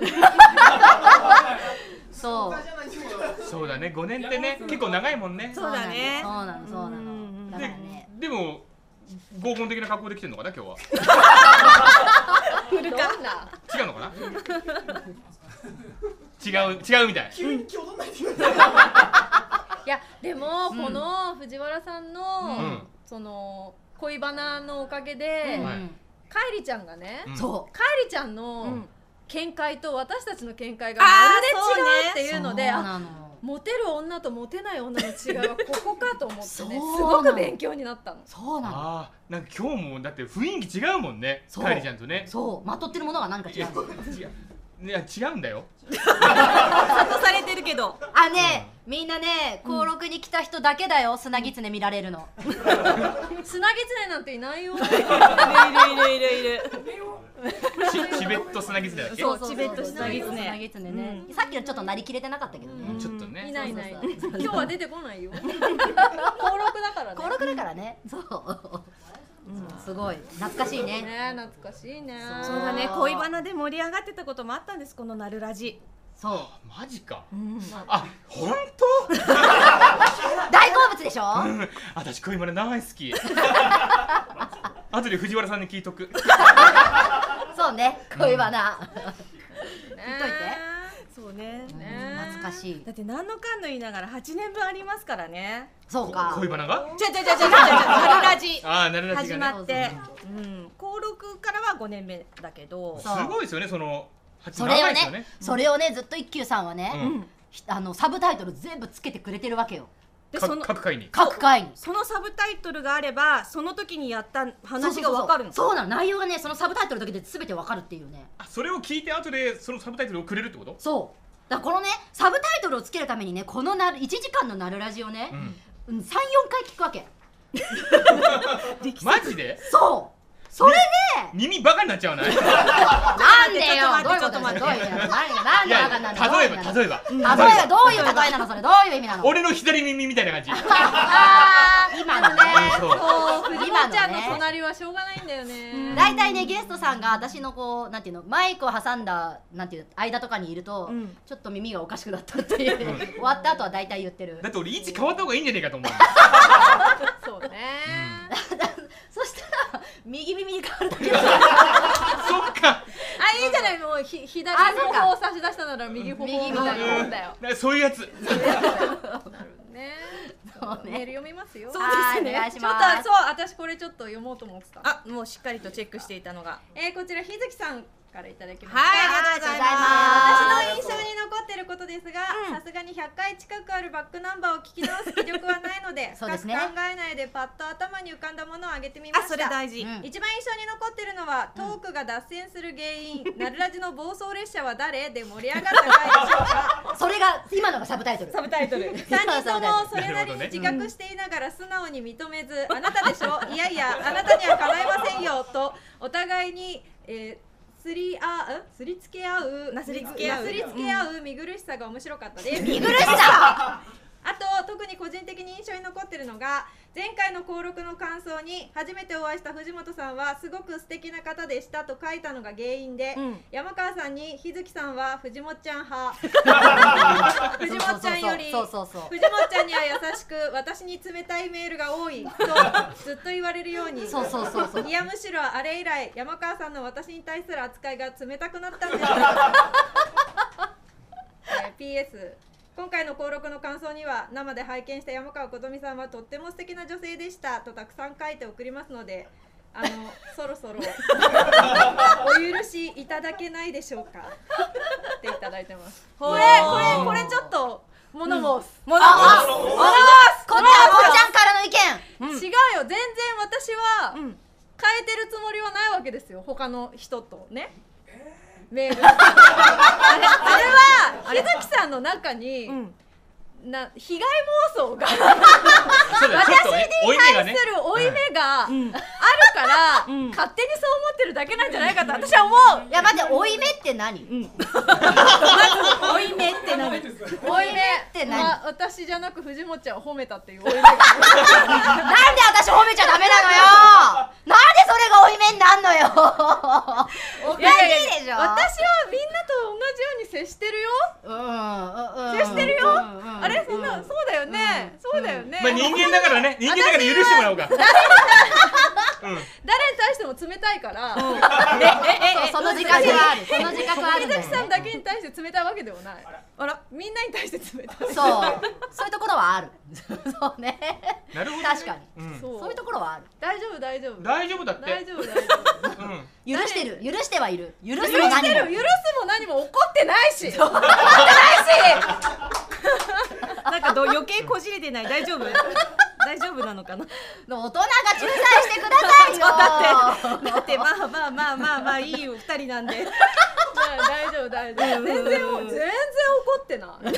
そうじゃないですか。 そうだねごねんってね結構長いもんね。 そうだねそうなのそうなうんうんのだからねでも合コン的な格好で来てんのかな今日は。 どんな違うのかな。違う違うみたい。 急に気踊んないでください。 いやでもこの藤原さんのうんその恋バナのおかげでうんはいかえりちゃんがねうんそかえりちゃんのん見解と私たちの見解がまるで違うってういうのであそうなのモテる女とモテない女の違いはここかと思ってねすそうなのごく勉強になったの。 そうなのああなんか今日もだって雰囲気違うもんね。 そうかえりちゃんとね。 そうまとってるものが何か違うの違ういや違うんだよ。 諭されてるけど。 あねみんなね登録に来た人だけだよ砂狐見られるの。 砂狐なんていないよ。 いるいるいるいる。 チチベット砂狐だっけ。 そうチベット砂狐砂狐ねさっきのちょっとなりきれてなかったけどね。 ちょっとね。 いないいない。 そうそうそう今日は出てこないよ。登録だからね。 登録だからねそうすごい懐かしいね。 ね懐かしいね。 そうだね恋バナで盛り上がってたこともあったんですこのなるラジ。 そうマジか。 うんあ本大好物でしょ当。うん私恋バナ大好き。後で藤原さんに聞いとく。 そうね恋バナね言っといてそうね。 ね懐かしいだって何のかんの言いながらはちねんぶんありますからね。 そうか恋バナが。 ちゃちゃちゃちゃちゃちゃなるラジああなるらし始いがね。 まって、うん登録からはごねんめだけど。 そうすごいですよねその。 それをね長いですよね。 それをねずっと一休さんはね、 うんひあのサブタイトル全部つけてくれてるわけよかでその各回に。 各回にそのサブタイトルがあればその時にやった話がわかるの。 そうそうそうそうなの内容がねそのサブタイトルだけで全てわかるっていうねあそれを聞いて後でそのサブタイトルをくれるってこと。 そうだからこのねサブタイトルをつけるためにねこのなるいちじかんのなるラジをね、 うん。 うん、さんよんかい聞くわけマジで。 そうそれで耳バカになっちゃわない。 なんでよどういうちょっことと待ってどういうことなんいでバカなんだや例えば例えば。 例えばどういう例えなのそれどういう意味なの俺の左耳みたいな感じ。 あー今のねそうそう藤今のね本ちゃんの隣はしょうがないんだよね。 大体ねゲストさんが私のこうなんていうのマイクを挟んだなんていう間とかにいると、 うんちょっと耳がおかしくなったっていう終わった後は大体言ってるだって俺位置変わった方がいいんじゃねえかと思う。 そうね。 そしたら右耳に変わるだけだそっか。 あいいじゃないもうひ左あそうか頬を差し出したなら右頬みたいなもんだよ。 だからそういうやつ。 ね。 そうねメール読みますよ。 そうですねはいお願いしちょっますとそう私これちょっと読もうと思ってた。 あもうしっかりとチェックしていたのが。 えー、こちら日月さんからいただきました。 はい、ありがとうございます。 私の印象に残っていることですが、さすがにひゃっかい近くあるバックナンバーを聞き直す気力はないのでそうですね深く考えないでパッと頭に浮かんだものを挙げてみました。 あ、それ大事。 一番印象に残ってるのは、トークが脱線する原因、ナルラジの暴走列車は誰で盛り上がった回でしょうか。 それが今のがサブタイトル。 サブタイトル。 さんにんともそれなりに自覚していながら素直に認めず、あなたでしょ、いやいやあなたには叶いませんよとお互いに、えーすりあうすりつけ合うなすりつけ合うなすりつけ合う見苦しさが面白かったです。 見苦しさあと特に個人的に印象に残ってるのが、前回の登録の感想に初めてお会いした藤本さんはすごく素敵な方でしたと書いたのが原因で、うん、山川さんに日月さんは藤本ちゃん派藤本ちゃんより藤本ちゃんには優しく私に冷たいメールが多いとずっと言われるように、 そうそうそうそう、 いやむしろあれ以来山川さんの私に対する扱いが冷たくなったんです、えー、ピーエス今回の登録の感想には、生で拝見した山川琴美さんはとっても素敵な女性でしたとたくさん書いて送りますので、あのそろそろお許しいただけないでしょうかっていただいてます。これこれこれちょっと物申す、 物申す、物申す。こっちはもんちゃんからの意見。 違うよ、全然私は変えてるつもりはないわけですよ、他の人とね。メールあれ、あれは日月さんの中に、うん、な被害妄想が私に対する負い目があるから、うん、勝手にそう思ってるだけなんじゃないかと私は思う。 いや待って、負い目って何？うん、 負い目って何？ 負い目って何？まあ、私じゃなく藤本ちゃんを褒めたっていう負い目がなんで私褒めちゃダメなのよなんでそれが負い目になんのよおかしいでしょ。 私はみんなと同じように接してるよ。うん、接してるよ。あれ、そんな、そうだよね、そうだよね。 まあ人間だからね、人間だから許してもらおうか。 誰に対しても冷たいから、 その自覚はある。その自覚はある。 日崎さんだけに対して冷たいわけではない。あら、みんなに対して冷たい。 そう、そういうところはある。そうね。 なるほど。 確かに。そういうところはある。 大丈夫、大丈夫。 大丈夫だって。 大丈夫、大丈夫。 許してる、許してはいる。許すも何も。許すも何も怒ってないし。怒ってないし。 なんかど余計こじれてない。大丈夫？大丈夫なのかな。 大人が仲裁してくださいよ。 だってだってまあまあまあまあまあいいよ二人なんで。 大丈夫大丈夫。全然全然怒ってない。え、どうやればいいの？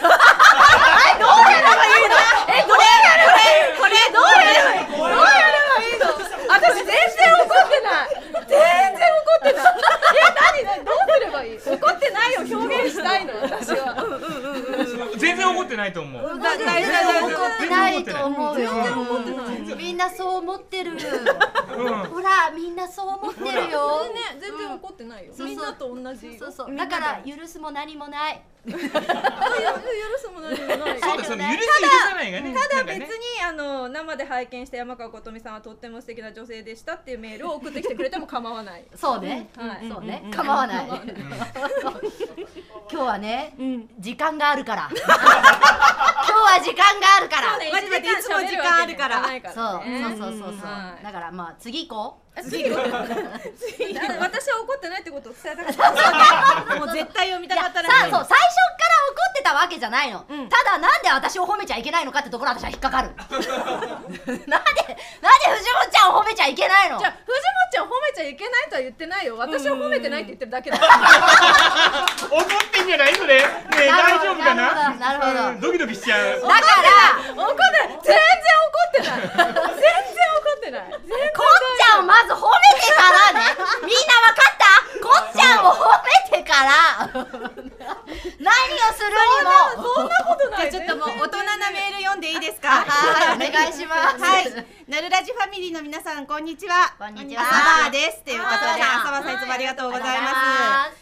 え、どうやればいいの？これどうやればいいの？どうやればいいの？私全然怒ってない。全然怒ってない。え、何何どうすればいい？怒ってないを表現したいの私は。 全然怒ってないと思う。 大丈夫、怒ってないと思うよ。みんなそう思ってる。ほら、みんなそう思ってるよ。 ね、全然怒ってないよ。みんなと同じ。 そうそう。だから許すも何もない。 許すも何もない。 そうですよね。許す許さないがね。 ただ別にあの生で拝見した山川琴美さんはとっても素敵な女性でしたっていうメールを送ってきてくれても構わない。 そうね。そうね。構わない。今日はね、時間があるから。今日は時間があるから。 マジでいつも時間あるから。 そうそうそうそうそう。だからまあ次行こう。 次行こう。私は怒ってないってことを伝えたかった。 もう絶対読みたかったら。 そう、最初から怒ってたわけじゃないの。ただなんで私を褒めちゃいけないのかってところ私は引っかかる。なんでなんで藤本ちゃんを褒めちゃいけないの？ じゃあ藤本ちゃんを褒めちゃいけないとは言ってないよ。私を褒めてないって言ってるだけだ。 怒ってんじゃないそれ。ねえ大丈夫かな？ なるほど。 ドキドキしちゃう。 だから怒ってない。全然怒ってない。全然怒ってない。こっちゃんをまず褒めてからね。みんなわかった？こっちゃんを褒めてから何をするにも。 そんなことない。 じゃあちょっともう大人なメール読んでいいですか？ はい、お願いします。 はい、ナルラジファミリーの皆さんこんにちは。 こんにちは。 朝場ですということで、朝場さんいつもありがとうございます。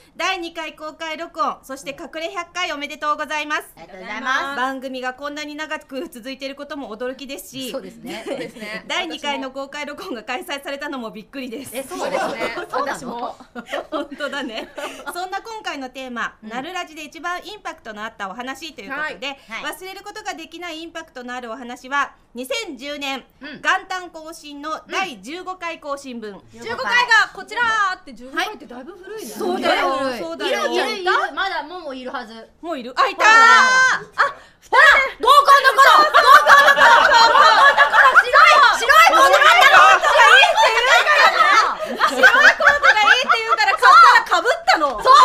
だいにかい公開録音、そして隠れひゃっかいおめでとうございます。 ありがとうございます。 番組がこんなに長く続いていることも驚きですし、 そうですね。 だいにかいの公開録音が開催されたのもびっくりです。 え、そうですね。 私も本当だね。そんな今回ののテーマ、なるラジで一番インパクトのあったお話ということで、 はい忘れることができないインパクトのあるお話はにせんじゅうねん、 うん元旦更新のだいじゅうごかい更新分、 じゅうごかいがこちらーってじゅうごかいってだいぶ古いね。 そうだよ古いそうだよいるいるいるまだももいるはず。 もういるあいたーほら合コンの頃合コンの頃合コンの頃白い白いコートがあったの白いコートがいいって言うから買ったらかぶったの。そう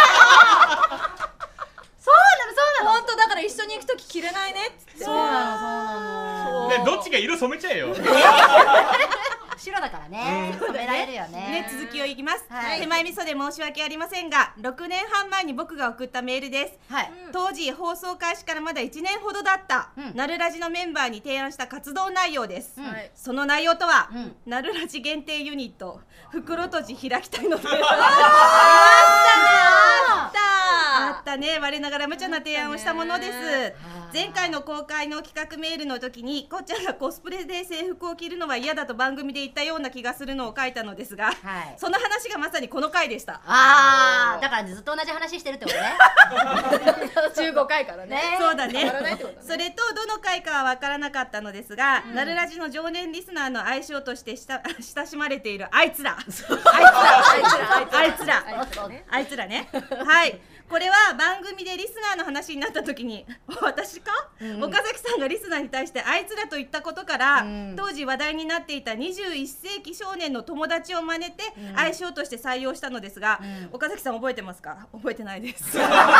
そうなのそうなの本当だから一緒に行くとき着れないねっつって。 そうなのそうなのねどっちが色染めちゃえよ。 白だからね染められるよね。 ね、続きをいきます、 はい手前味噌で申し訳ありませんがろくねんはんまえに僕が送ったメールです。 はい当時放送開始からまだいちねんほどだった、 うんなるラジのメンバーに提案した活動内容です、 うんはいその内容とは、 うんなるラジ限定ユニット袋とじ開きたいのでああったね、我ながら無茶な提案をしたものです。前回の公開の企画メールの時にこっちゃんがコスプレで制服を着るのは嫌だと番組で言ったような気がするのを書いたのですが、 はいその話がまさにこの回でした。 あーだからずっと同じ話してるってことねーじゅうごかいからね。 そうだね変わらないってことね。 それとどの回かは分からなかったのですが、なるラジの常年リスナーの愛称として親親しまれているあいつらあいつらあいつらあいつらね。 あいつらねはいこれは番組でリスナーの話になった時に私か、岡崎さんがリスナーに対してあいつらと言ったことから、 うん当時話題になっていたにじゅういっせいき少年の友達を真似て、愛称として採用したのですが、 うん岡崎さん覚えてますか？覚えてないです大体発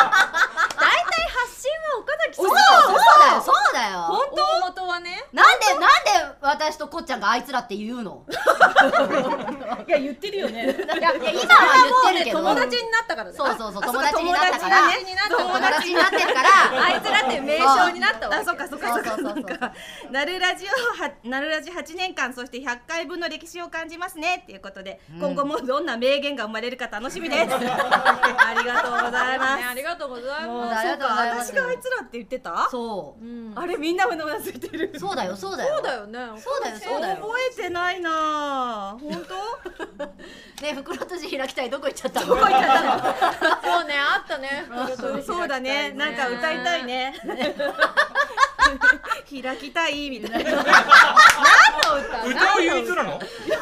信は岡崎さん。 そうだよそうだよ本大元はね。 なんでなんで私とこっちゃんがあいつらって言うのいや言ってるよねいやいや今は言ってるけど友達になったからね。 そうそうそうあ友達になったか友ら達だね友達になってるからあいつらっていう名称になったわけ。 あ、そっかそっかそっかそうそうそうそうなんかなるラジオはなるラジはちねんかんそしてひゃっかいぶんの歴史を感じますねっていうことで、 うん今後もどんな名言が生まれるか楽しみですありがとうございまね、ありがとうございます。 すもうありがとうございますそうか私があいつらって言ってたそううんあれみんなうなずいてるそうだよそうだよそうだよね。 そうだよそうだよ覚えてないなぁ本当ね袋とじ開きたいどこ行っちゃったのそうね、あったね。 そうだねなんか歌いたいね開きたいみたいな何の歌？ 歌うユニットなの？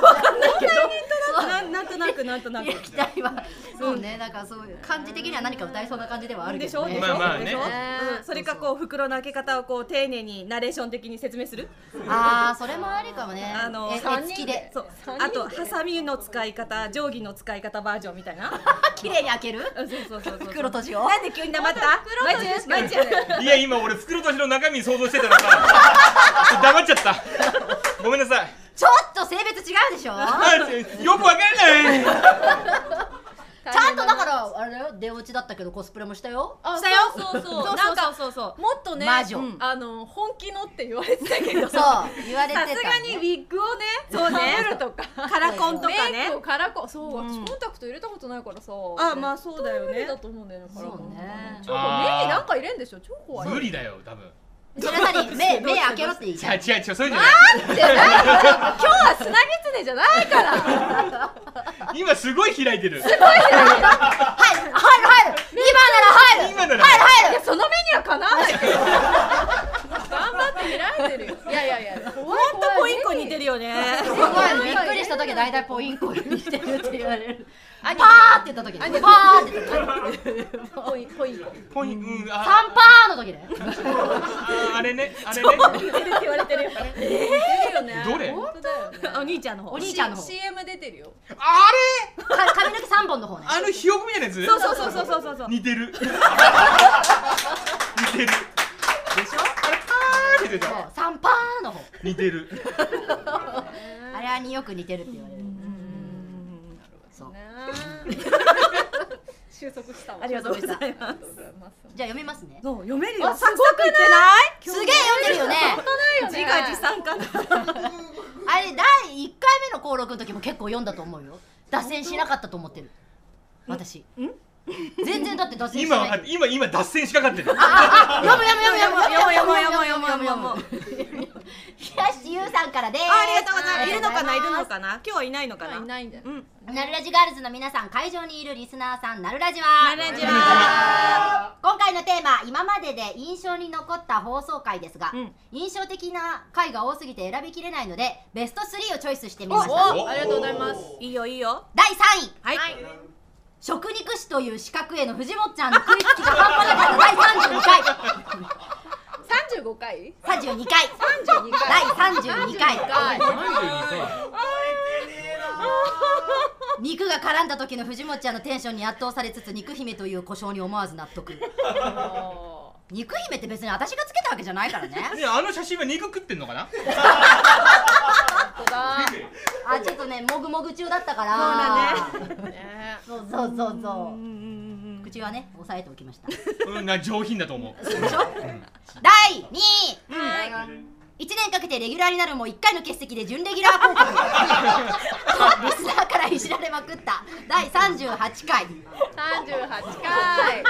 なんなんとなくなんとなく開きたいはそうねなんかそういう感じ的には何か歌いそうな感じではあるけどねでしょでしょまあまあねでしょねうんそれかこう袋の開け方をこう丁寧にナレーション的に説明するあーそれもありかもねあのえ絵三人付きでそう三人であとハサミの使い方定規の使い方バージョンみたいな綺麗に開けるうんそうそうそうそう袋とじをなんで急に黙った袋とじしか毎日やるいや今俺袋とじの中身想像してたからさ黙っちゃったごめんなさいちょっと性別違うでしょあよくわかんないちゃんとだからあれだよ出落ちだったけどコスプレもしたよあ、 したよそうそうそう。 そうなんかそうそうそうもっとね、 魔女あの本気のって言われてたけど、 そうさ言われてたねすがにウィッグをね、 そうね被るとか、 カラコンとかメイねクをカラコン、そう、 うん私コンタクト入れたことないからさ。 あまあそうだよ無理ねだと思うんだよね、カラコン。 そうね超怖い目になんか入れんでしょ、超怖い。 無理だよ多分それは何目目開けろって言いたい違う違う違うそういうんじゃないってない今日は砂狐じゃないから。 今すごい開いてる入る入る入る今なら入る今ならいやその目にはかなわないけど。頑張って開いてるよ。いやいやいや。ほんほんとポインコ似てるよねすごいびっくりした時大体ポインコに似てるって言われるパーって言った時ねパーって言った時ポイポインコ。 ポインうんあサンパーの時ねああれねあれね似てるって言われてるよ出るよね。 どれ本当だよね。 お兄ちゃんの方お兄ちゃんの方シーエム 出てるよ。 あか髪の毛さんぼんの方ねれあのひよこみたいなやつそうそうそうそうそうそう似てる似てるでしょあれパーって出てそうたサンパーの方似てるあれはによく似てるって言われるそうね。収束したわ。 ありがとうございますじゃあ読みますねそう読めるよあサクサク言ってないすげえ読んでるよね自画自賛かなあれだいいっかいめの登録の時も結構読んだと思うよ脱線しなかったと思ってる私全然だって脱線しない今今今脱線しかかってるああ読む読む読む読む読もう読もう読もう読もう読もう読もう東優さんからです。 ありがとうございます。いるのかな、いるのな。 かな。今日はいないのかな。 いないんだよ。 うん。 ナルラジガールズの皆さん、会場にいるリスナーさん、ナルラジはナルラジは今回のテーマ、今までで印象に残った放送回ですが、 うん、 印象的な回が多すぎて選びきれないのでベストスリーをチョイスしてみました。 お、ありがとうございます。 いいよいいよ。 だいさんい、 はい。 はい。 食肉師という資格への藤本ちゃんの食いつきが半端なかっただいさんじゅうにかい。 三十五回？ さんじゅうにかい。 三十二回。 だいさんじゅうにかい。肉が絡んだ時の藤本ちゃんのテンションに圧倒されつつ、肉姫という呼称に思わず納得。肉姫って別に私がつけたわけじゃないからね。 ね、あの写真は肉食ってんのかな。 本当だ。 あ、ちょっとね、もぐもぐ中だったから。 そうだね。 ね。 そうそうそうそう。口はね、押さえておきました。 うん、な上品だと思う。 そうでしょ。だいにい、 はい。 いちねんかけてレギュラーになるもいっかいの欠席で準レギュラー降格。リスナーからいじられまくっただいさんじゅうはちかい。 三十八回。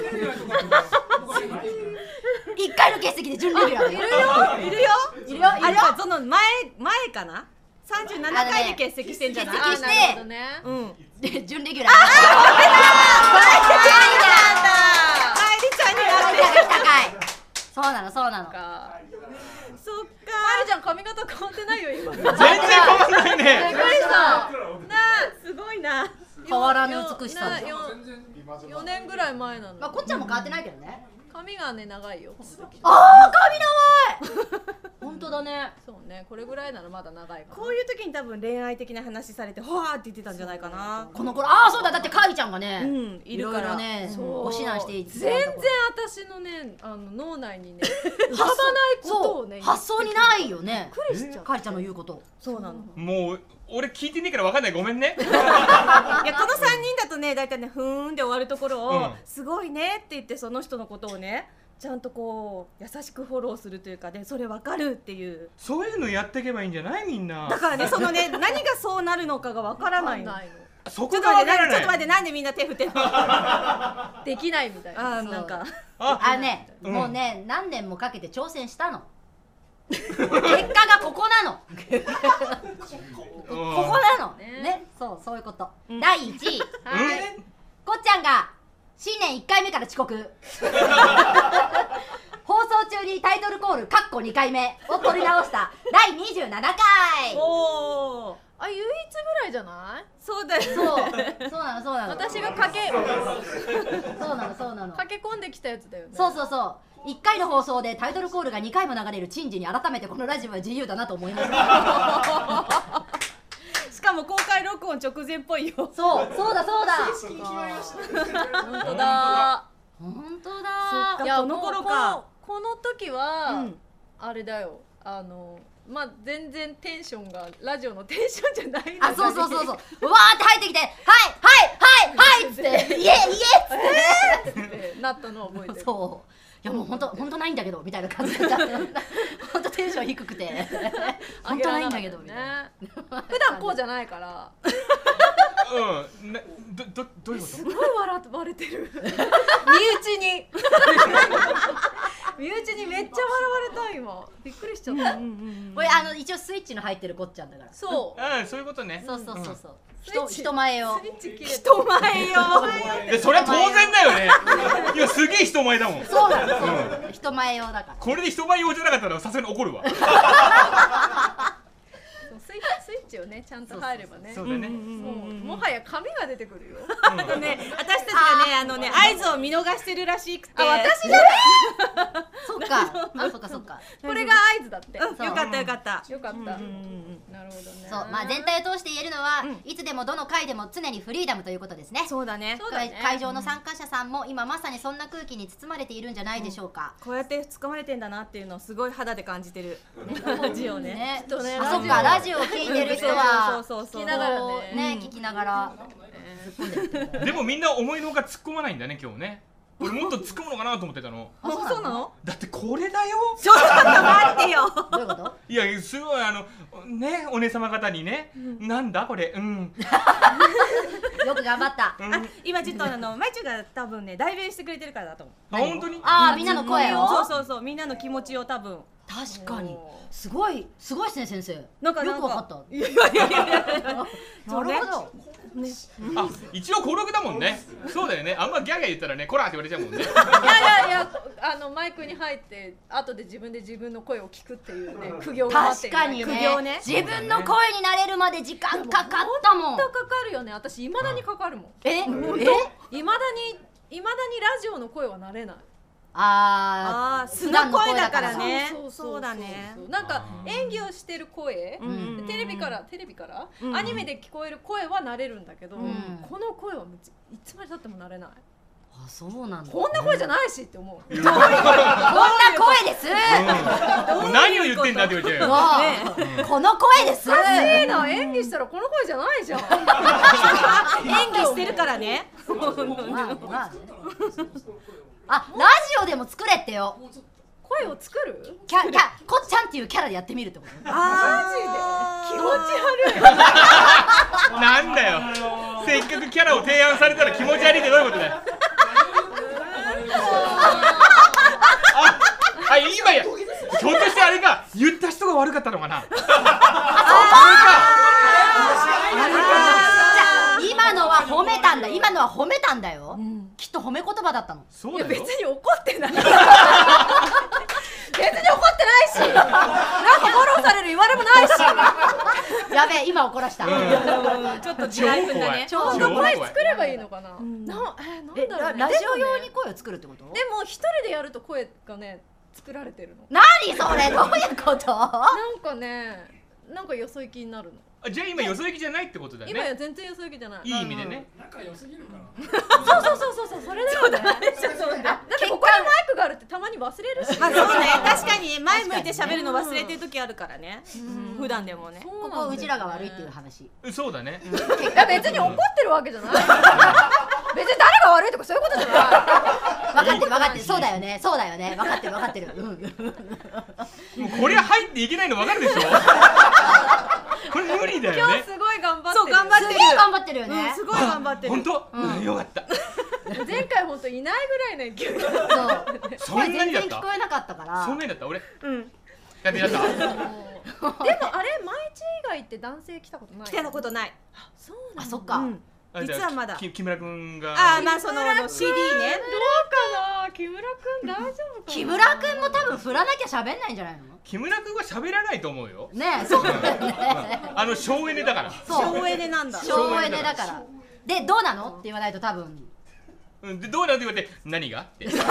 いっかいの欠席で準レギュラー。いるよ。 いるよ。 いるよ。 あれか、その前前かな。三十七回で欠席してんじゃない。 欠席してなるほどね。 うん。 で準レギュラー。 愛理ちゃんになって来たかい。そうなのそうなの。 か。 そっか。 まるちゃん髪型変わってないよ今。 全然変わんないびっね。 くりした。なすごいな。 変わらぬ美しさ。 なよ四年ぐらい前なの。 まあこっちはもう変わってないけどね。 髪がね長いよ。 ああ髪長い。本当だね。 そうね、これぐらいならまだ長いかな。 こういう時に多分恋愛的な話されて、ほわーって言ってたんじゃないかな。 この頃、ああそうだ、だってカイちゃんがね、 うんいるからいろいろね、 そうおしなんして全然私のね、あの脳内にね浮かばないことをね、 発想にないよね。 びっくりしちゃう。 カイちゃんの言うこと。 そうなの。 もう俺聞いてねえからわかんない、ごめんね。 いやこのさんにんだとね、だいたいねふーんで終わるところを、 うんすごいねって言ってその人のことをねちゃんとこう優しくフォローするというかで、それわかるっていう。 そういうのやっていけばいいんじゃないみんな。 だからね、そのね何がそうなるのかがわからないの。 ないの。 そこちょっと待って、 がわからない。 ちょっと待って、なんでみんな手振ってんの。あできないみたいな。 ーなんかあ、 あね、 うんもうね、何年もかけて挑戦したの。結果がここなの。ここなの。 ねね、そう、そういうこと。 うんだいいちい、 はい。 こっちゃんが新年いっかいめから遅刻。放送中にタイトルコールかっこにかいめを取り直しただいにじゅうななかい。 おー、 あ、唯一ぐらいじゃない？ そうだよ。 そう、そうなのそうなの。 私がかけそうなのそうなの。 駆け込んできたやつだよね。 そうそうそう。いっかいの放送でタイトルコールがにかいも流れる珍事に改めてこのラジオは自由だなと思いました。 しかも公開録音直前っぽいよ。 そう、そうだそうだ。 正式に決まりました。 本当だ。 本当そっだ。 かいやこの頃かもうこのこの時は、 うんあれだよ。あのまあ全然テンションがラジオのテンションじゃないのあ、そうそうそうそう。うわーって入ってきて、はいはいはいはいっつって、イエイイエイっつって。 ってなったのを覚えてる。 そう。いやもう本当本当ないんだけどみたいな感じだった。本当テンション低くて、本当ないんだけどみたいな。 ね。普段こうじゃないから。 うん、などどどういうこと？ すごい笑われてる。身内に。身内にめっちゃ笑われた今。びっくりしちゃった。 これあの一応スイッチの入ってるこっちゃんだから。 そう。 ああ、そういうことね。 そうそうそうそう。 スイッチ人人前をス。イッチ切れた。 人前よ。 でそれは当然だよね。今すげえ人前だもん。 そうなの。人前用だから。 これで人前用じゃなかったらさすがに怒るわ。 スイッチスイッチをねちゃんと入ればね。 そうだね。 もうもはや髪が出てくるよ。 あのね、私たちがね、あのね、合図を見逃してるらしくて。 あ、私じゃない。 そっか。あ、そっかそっか。 これが合図だって。 うん、よかったよかった。 よかった。 うんうんうんなるほどね。 そう、まあ全体を通して言えるのは、 うんいつでもどの回でも常にフリーダムということですね。 そうだね。 そうだね。 会場の参加者さんも今まさにそんな空気に包まれているんじゃないでしょうか。 こうやって掴まれてんだなっていうのをすごい肌で感じてる。ラジオね。 ね、 きっとねあ、そっか、ラジオを聞いてる人はそうそうそうそう。 聞きながらこうね、聞きながら突っ込んでるってこと。 でもみんな思いのほか突っ込まないんだね今日ね。俺もっと突っ込むのかなと思ってたの。 あ、そうなの？ だってこれだよ。 ちょっと待ってよ。 どういうこと？ いやすごいあのねお姉様方にね、なんだこれうん。 よく頑張った。 うんあ、今ちょっとあのまいちゅが多分ね代弁してくれてるからだと思う。 あ本当に？ ああ、みんなの声を。 そうそうそう、みんなの気持ちを多分確かにすごいすごいですね先生。 なんかよくわかった。 いやいやいやいやなるほど。 あ、一応登録だもんね。そうだよね。あんまギャーギャー言ったらね、こらって言われちゃうもんね。 いやいやいや、あのマイクに入って後で自分で自分の声を聞くっていうね、苦行が待ってる。 確かにね。自分の声になれるまで時間かかったもん。 ほんとかかるよね。私未だにかかるもん。 え？え？ 未だに未だにラジオの声は慣れない。 ああ、素の声だからね。 そうそうだね。 なんか演技をしてる声、テレビからテレビからアニメで聞こえる声は慣れるんだけど、この声はいつまで経っても慣れない。 あ、そうなんだ。 こんな声じゃないしって思う。 こんな声です。 何を言ってんだって言われちゃうよ。 この声です。 おかしいな、演技したらこの声じゃないじゃん。 演技してるからね。 あ、ラジオでも作れってよ。 声を作る？ キャキャこっちゃんっていうキャラでやってみるってこと？ あー、マジで気持ち悪い。 なんだよ。せっかくキャラを提案されたら気持ち悪いってどういうことだよ。あ、あ、今や。ひょっとしてあれか、言った人が悪かったのかな。あ、そうか。今のは褒めたんだ。今のは褒めたんだよ。きっと褒め言葉だったの。 そうだよ。 別に怒ってない。別に怒ってないし、なんかフォローされる言われもないし。 やべえ、今怒らした。 ちょっと地雷踏んだね。 ちょうど声作ればいいのかな。な、え、なんだろうね。 ラジオ用に声を作るってこと？ でも一人でやると声がね作られてるの。 何それ、どういうこと？ なんかね、なんかよそ行きになるの。 じゃあ今よそ行きじゃないってことだよね。 今や全然よそ行きじゃない。 いい意味でね。 仲良すぎるから。 そうそうそうそうそう、それだよね。だってここにマイクがあるってたまに忘れるし。 あ、そうね。確かに前向いて喋るの忘れてる時あるからね。普段でもね。 ここうちらが悪いっていう話。 そうだね。 いや別に怒ってるわけじゃない。別に誰が悪いとかそういうことじゃない。 分かってる分かってる。そうだよね。そうだよね。分かってる分かってる。 もうこれ入っていけないの分かるでしょ。これ無理だよね。 今日すごい頑張ってる。 そう頑張ってる。 頑張ってるよね。 すごい頑張ってる。 本当？よかった。 前回本当いないぐらいの勢い。 そう。 そんなにだった。 全然聞こえなかったから。 そんなにだった。俺。 うん。 やってやった。 でもあれ毎日以外って男性来たことない？ 来たことない。 そうなんだ。 あ、そっか。 実はまだ。 木村くんが。 ああ、まあその シーディー ね。 どうかな。木村くん大丈夫かな。 木村くんも多分振らなきゃ喋んないんじゃないの？ 木村くんは喋らないと思うよ。 ねえ、そうだよね。 あの省エネだから。 省エネなんだ。 省エネだから。で、どうなのって言わないと多分。 うん、でどうなのって言われて何がって。聞いてた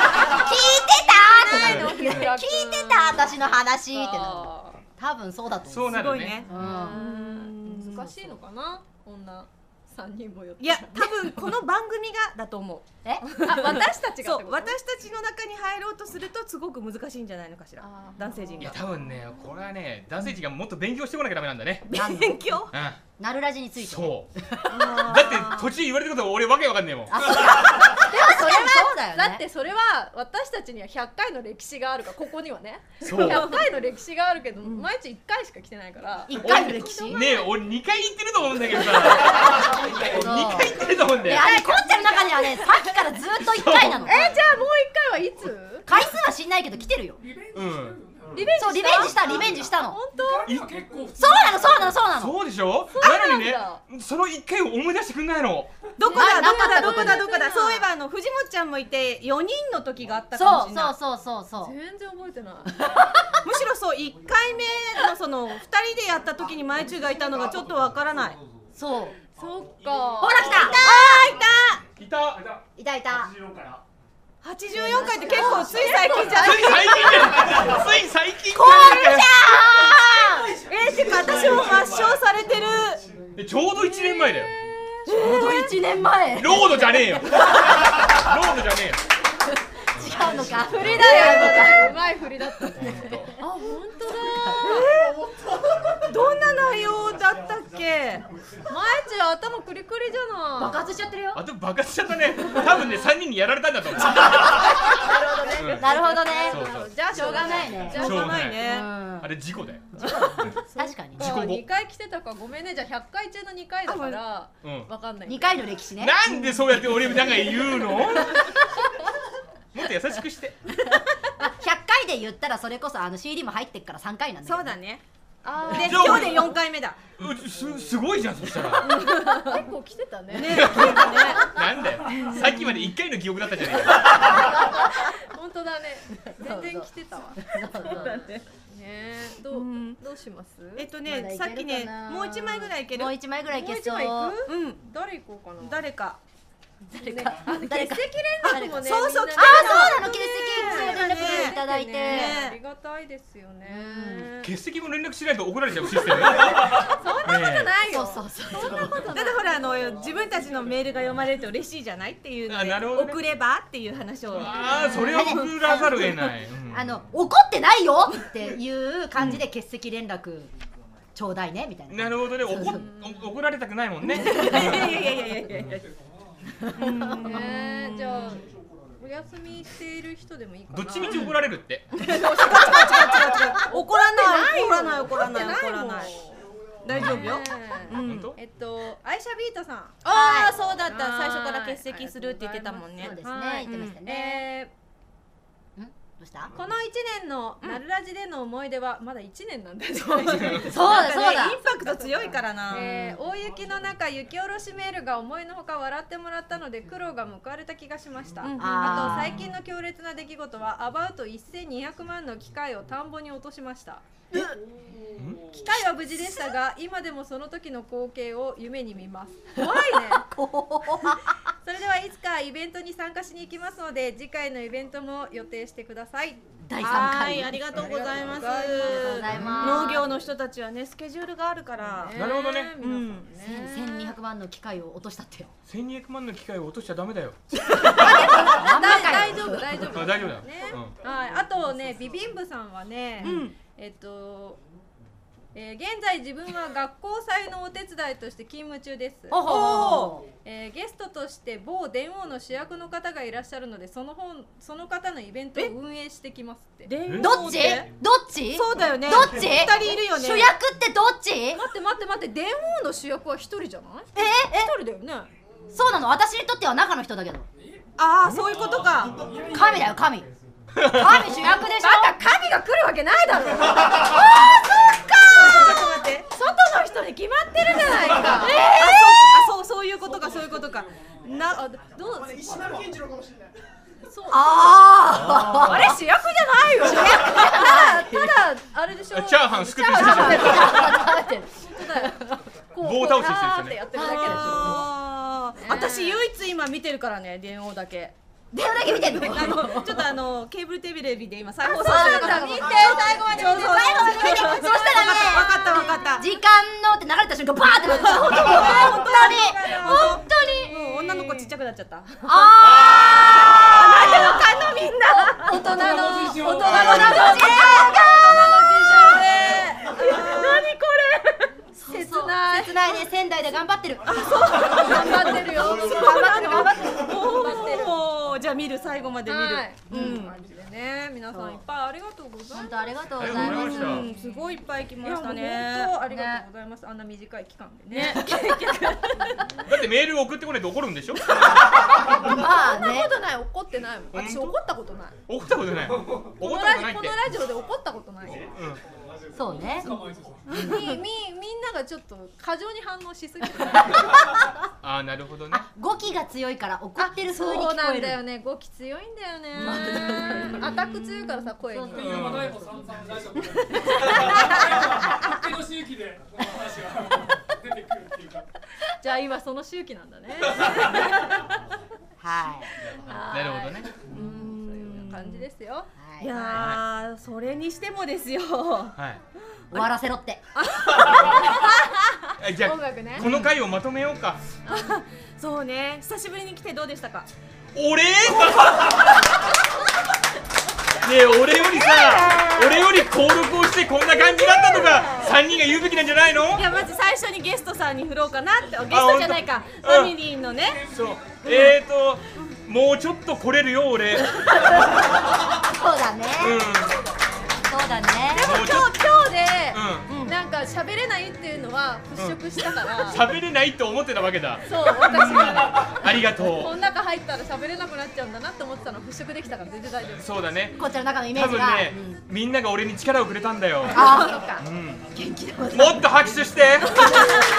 ーって聞いてた私の話ってなる。多分そうだと思う。 そうなるね。 難しいのかな、女三人もよって。 いや、多分この番組がだと思う。 え、 私たちが。 そう、私たちの中に入ろうとするとすごく難しいんじゃないのかしら。男性陣が。 いや、多分ね、これはね、男性陣がもっと勉強してこなきゃダメなんだね。 勉強？ うん。 なるラジについて。 そう。だって途中言われたこと俺わけわかんねえもん。 でもそれはだってそれは私たちにはひゃっかいの歴史があるから、ここにはねひゃっかいの歴史があるけど、毎日いっかいしか来てないから。 いっかいの歴史ねえ、俺にかい言ってると思うんだけどさ。にかい言ってると思うんだよ。 あれコンテの中にはね、さっきからずっといっかいなの。 え、じゃあもういっかいはいつ？ 回数は知んないけど来てるよ。 うん。 リベンジした？ そう、リベンジしたリベンジしたの。 本当？ そうなのそうなのそうなの。 そうでしょ。なのにね、そのいっかいを思い出してくんないの。 どこだどこだどこだどこだ。そういえばあの藤本ちゃんもいてよにんの時があったかもしれない。 そうそうそうそう。 全然覚えてない。 むしろそういっかいめのそのふたりでやった時にまいちゅうがいたのがちょっとわからない。 そう。 そっか。 ほら来た。 あーいた。 いた。 いたいた。 はちじゅうよんかいって結構つい最近じゃない？ つい最近じゃん。つい最近。 コールじゃーん。えー、てか私も抹消されてる。 ちょうどいちねんまえだよ。 ちょうどいちねんまえ。 ロードじゃねえよ。ロードじゃねえよ。 違うのか。 振りだよ。うまい振りだったね。あ、本当だ。 どんな内容だったっけ？ 毎日頭クリクリじゃない。 爆発しちゃってるよ。 あと爆発しちゃったね。多分ねさんにんにやられたんだと思う。 なるほどね。 そうそう。 じゃあしょうがないね。 しょうがないね。 あれ事故だよ。 確かに。 事故後。 にかい来てたかごめんね。じゃあひゃっかい中のにかいだからわかんない。 にかいの歴史ね。 なんでそうやって俺なんか言うの？もっと優しくして。 ひゃっか回で言ったらそれこそあの シーディー も入ってっからさんかいなんだけど。 そうだね。 あでじゃあ今日でよんかいめだ。 うすすごいじゃんそしたら。 ー結構来てたね。 ね、聞いたね。 なんだよ。さっきまでいっかいの記憶だったじゃないか。 本当だね。全然来てたわ。 そうそうねえ、どううんどうします？ えっとまね、 だいけるかなさっきね、もう一枚ぐらいいけるもう。一枚ぐらいいけそう。 もう一枚行く？ うん、 誰行こうかな。 誰か。 誰か誰か。 欠席連絡もね。 そうそうみんなああそうなの欠ね席連絡いただいて。 ねありがたいですよね。 欠席も連絡しないと怒られちゃうシステム。そんそんなことないよ。 そうそうそう。 だってほらあの自分たちのメールが読まれると嬉しいじゃないっていうのであなるほどね送ればっていう話を。 ああそれは送らざるを得ない。うんあの怒ってないよっていう感じで欠席連絡ちょうだいねみたいな。 なるほどね。怒っお怒られたくないもんね。 いやいやいやいやいやいやいや。 えー、じゃあお休みしている人でもいいかな。 どっちみち怒られるって。 怒らない怒らない怒らない怒らない。大丈夫よ。 ねえうん本当？ えっとアイシャビートさん。 ああそうだった。 はい最初から欠席するって言ってたもんねそう。ですねはい言ってましたね。 えんどうした？ ー、このいちねんのナルラジでの思い出はまだいちねんなんだよね。 そうだそうだ。 インパクト強いからな。 えー、大雪の中雪下ろしメールが思いのほか笑ってもらったので苦労が報われた気がしました、 うんああーと最近の強烈な出来事はアバウトせんにひゃくまんの機械を田んぼに落としました。機械は無事でしたが今でもその時の光景を夢に見ます。怖いね。それではいつかイベントに参加しに行きますので次回のイベントも予定してください。 だいさんはかい。 いありがとうございます。 ありがとうございます農業の人たちはねスケジュールがあるから。 なるほどね皆さんねせんにひゃくまんの機械を落としたってよ。 せんにひゃくまんの機械を落としちゃダメだよ。 あんま大かよ大丈夫大丈夫。 あ大丈夫だよ。 ね、はい、あとね、ビビンブさんはね、 うんえっと、えー現在自分は学校祭のお手伝いとして勤務中です。 ほうほうほうほう。 えーゲストとして某電王の主役の方がいらっしゃるので、その本その方のイベントを運営してきますって。 電どっち王て？ どっち？ そうだよね。 どっち？ 二人いるよね。 主役ってどっち？え待って待って待って、電王の主役は一人じゃない？ え一人だよね。 そうなの？私にとっては中の人だけど。 ああそういうことか。 神だよ神。神主役でしょ。 また神が来るわけないだろ。 ちょっと待って。 外の人に決まってるじゃないか。 あそうそういうことかそういうことか。なあ、どう？ 石丸健二郎かもしれない。 そう。 ああれ主役じゃないよ。主役ただただあれでしょ。 チャーハンすくってしてるじゃん。 あ。食べてる。 こう棒倒ししてる人ねこうガーってやってるだけでしょ。 あー私唯一今見てるからね電王だけ。 電話だけ見てんの？ あのちょっとあのケーブルテレビで今再放送そうしてるから。 なんだ。見て最後まで見て。 そうそうそう最後まで見て。そしたらね。 わかったわかった。 時間のって流れた瞬間バーってなって本当に本当にもう女の子ちっちゃくなっちゃった。 ああのみんな。 大人の大人の大人の大人の事情で。 ー切ない。 切ないね。仙台で頑張ってる。 頑張ってるよ。頑張ってる頑張ってる。 おーじゃあ見る最後まで見る。 はい。 ううんん。感じでね、皆さんいっぱいありがとうございます。 本当ありがとうございありがとうごます。 ざいまうんすごいいっぱい来ましたいやもうね。 本当ありがとうございます。あんな短い期間でね。 だってメール送ってこないと怒るんでしょ。 まあそんなねこ。とない、怒ってないもん。私怒ったことない。 怒ったことない。怒ったこことのラジこないって。 のラジオで怒ったことない。 うん。 そうね。 みみみんながちょっと過剰に反応しすぎてる。 ああなるほどね。 語気が強いから怒ってる風に聞こそうなんえる。 だよね。語気強いんだよね。アタック強いからさ声に。 そうそう山田大悟さんさん大丈夫。勝手の周期でこの話が出てくるっていうか。 じゃあ今その周期なんだね。 はい。 なるほどね。 うん、そういう感じですよ。 はいいやーそれにしてもですよ。 はい。 終わらせろって。 えじゃあ音楽ね。 この回をまとめようか。 そうね久しぶりに来てどうでしたか。 俺？ねえ俺よりさ、俺より登録をしてこんな感じだったとかさんにんが言うべきなんじゃないの？ いやまず最初にゲストさんに振ろうかなって。ゲストじゃないか本当ファミリーのね。 そう。えーともうちょっと来れるよ俺。うん。 そうだね。そうだね。 でも今日今日で、 うん。 なんか喋れないっていうのは払拭約したから喋れないと思ってたわけだ。 そう私がありがとこの中入ったら喋れなくなっちゃうんだなって思ってたの払拭できたから全然大丈う。 夫。 そうだね。 こっちの中のイメージが。 多分ね、みんなが俺に力をくれたんだよ。 ああ、そっか。 うん。 元気でございます。 もっと拍手して。ありがとう。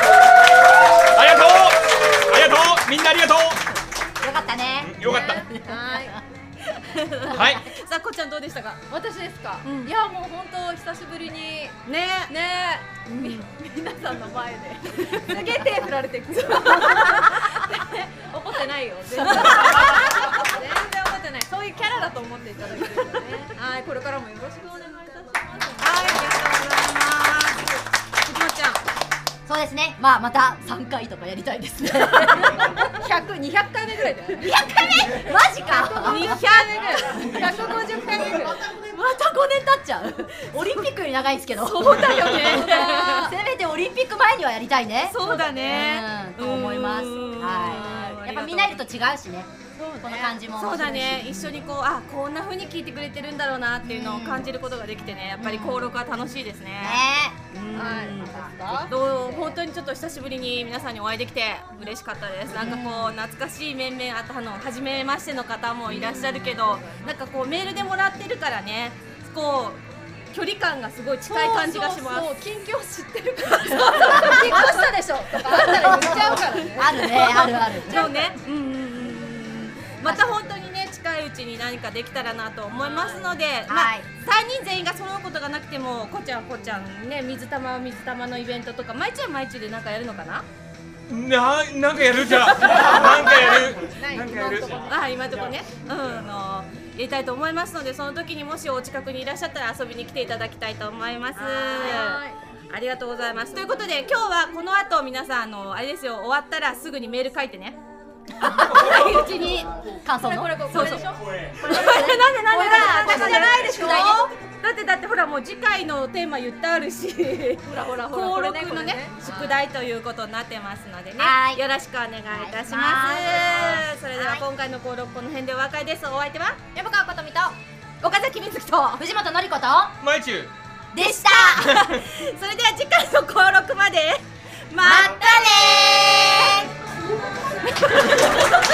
ありがとう。みんなありがとう。 よかったね。 よかった。 はい。 はい。 さあこっちゃんどうでしたか。 私ですか。 うんいやもう本当久しぶりにねねみ皆さんの前ですげえ手振られてくる。怒ってないよ。全然全然怒ってない。そういうキャラだと思っていただけるとね。はい、これからもよろしくお願いいたします。 はい、ありがとうございます。こっちゃん。 そうですね。まあまた三回とかやりたいですね。 百二百回目ぐらいだよね。 にひゃっかいめ？マジか。 にひゃく百五十回目ぐらい。 またごねん経っちゃう。オリンピックより長いんですけど。 そうだよね。 せめてオリンピック前にはやりたいね。 そうだね。 うん、と思います。 うんはい。やっぱみんないると違うしね。この感じも。 そうだね。一緒にこうあこんな風に聞いてくれてるんだろうなっていうのを感じることができてね、やっぱり登録は楽しいですね。 ねはい。 どう本当にちょっと久しぶりに皆さんにお会いできて嬉しかったです。なんかこう懐かしい面々あとあの初めましての方もいらっしゃるけど、なんかこうメールでもらってるからね、こう距離感がすごい近い感じがします。 そうそうそう近況知ってるから。引っ越したでしょとかあったら言っちゃうからね。 あるね、あるある。 そうね。うんうんうんうん。また本当にね近いうちに何かできたらなと思いますので、まあさんにん全員が揃うことがなくてもこちゃんこちゃんね水玉は水玉のイベントとか毎日は毎日でなんかやるのかな。 な、なんかやるじゃん。なんかやる。 ないなんかやる。 あ今のところね、うん、あのやりたいと思いますので、その時にもしお近くにいらっしゃったら遊びに来ていただきたいと思います。ありがとうございます。ということで今日はこの後皆さんあのあれですよ、終わったらすぐにメール書いてね。 うちに感想の。 これこれこれでしょ。 なんでなんでなんで私じゃないでしょ。 だってだってほらもう次回のテーマ言ってあるし、 ほらほらほら。 登録のね宿題ということになってますのでね、よろしくお願いいたします。それでは今回の登録この辺でお別れです。お相手は山川ことみと岡崎瑞希と藤本のりことまいちゅうでした。 それでは次回の登録までままたねー。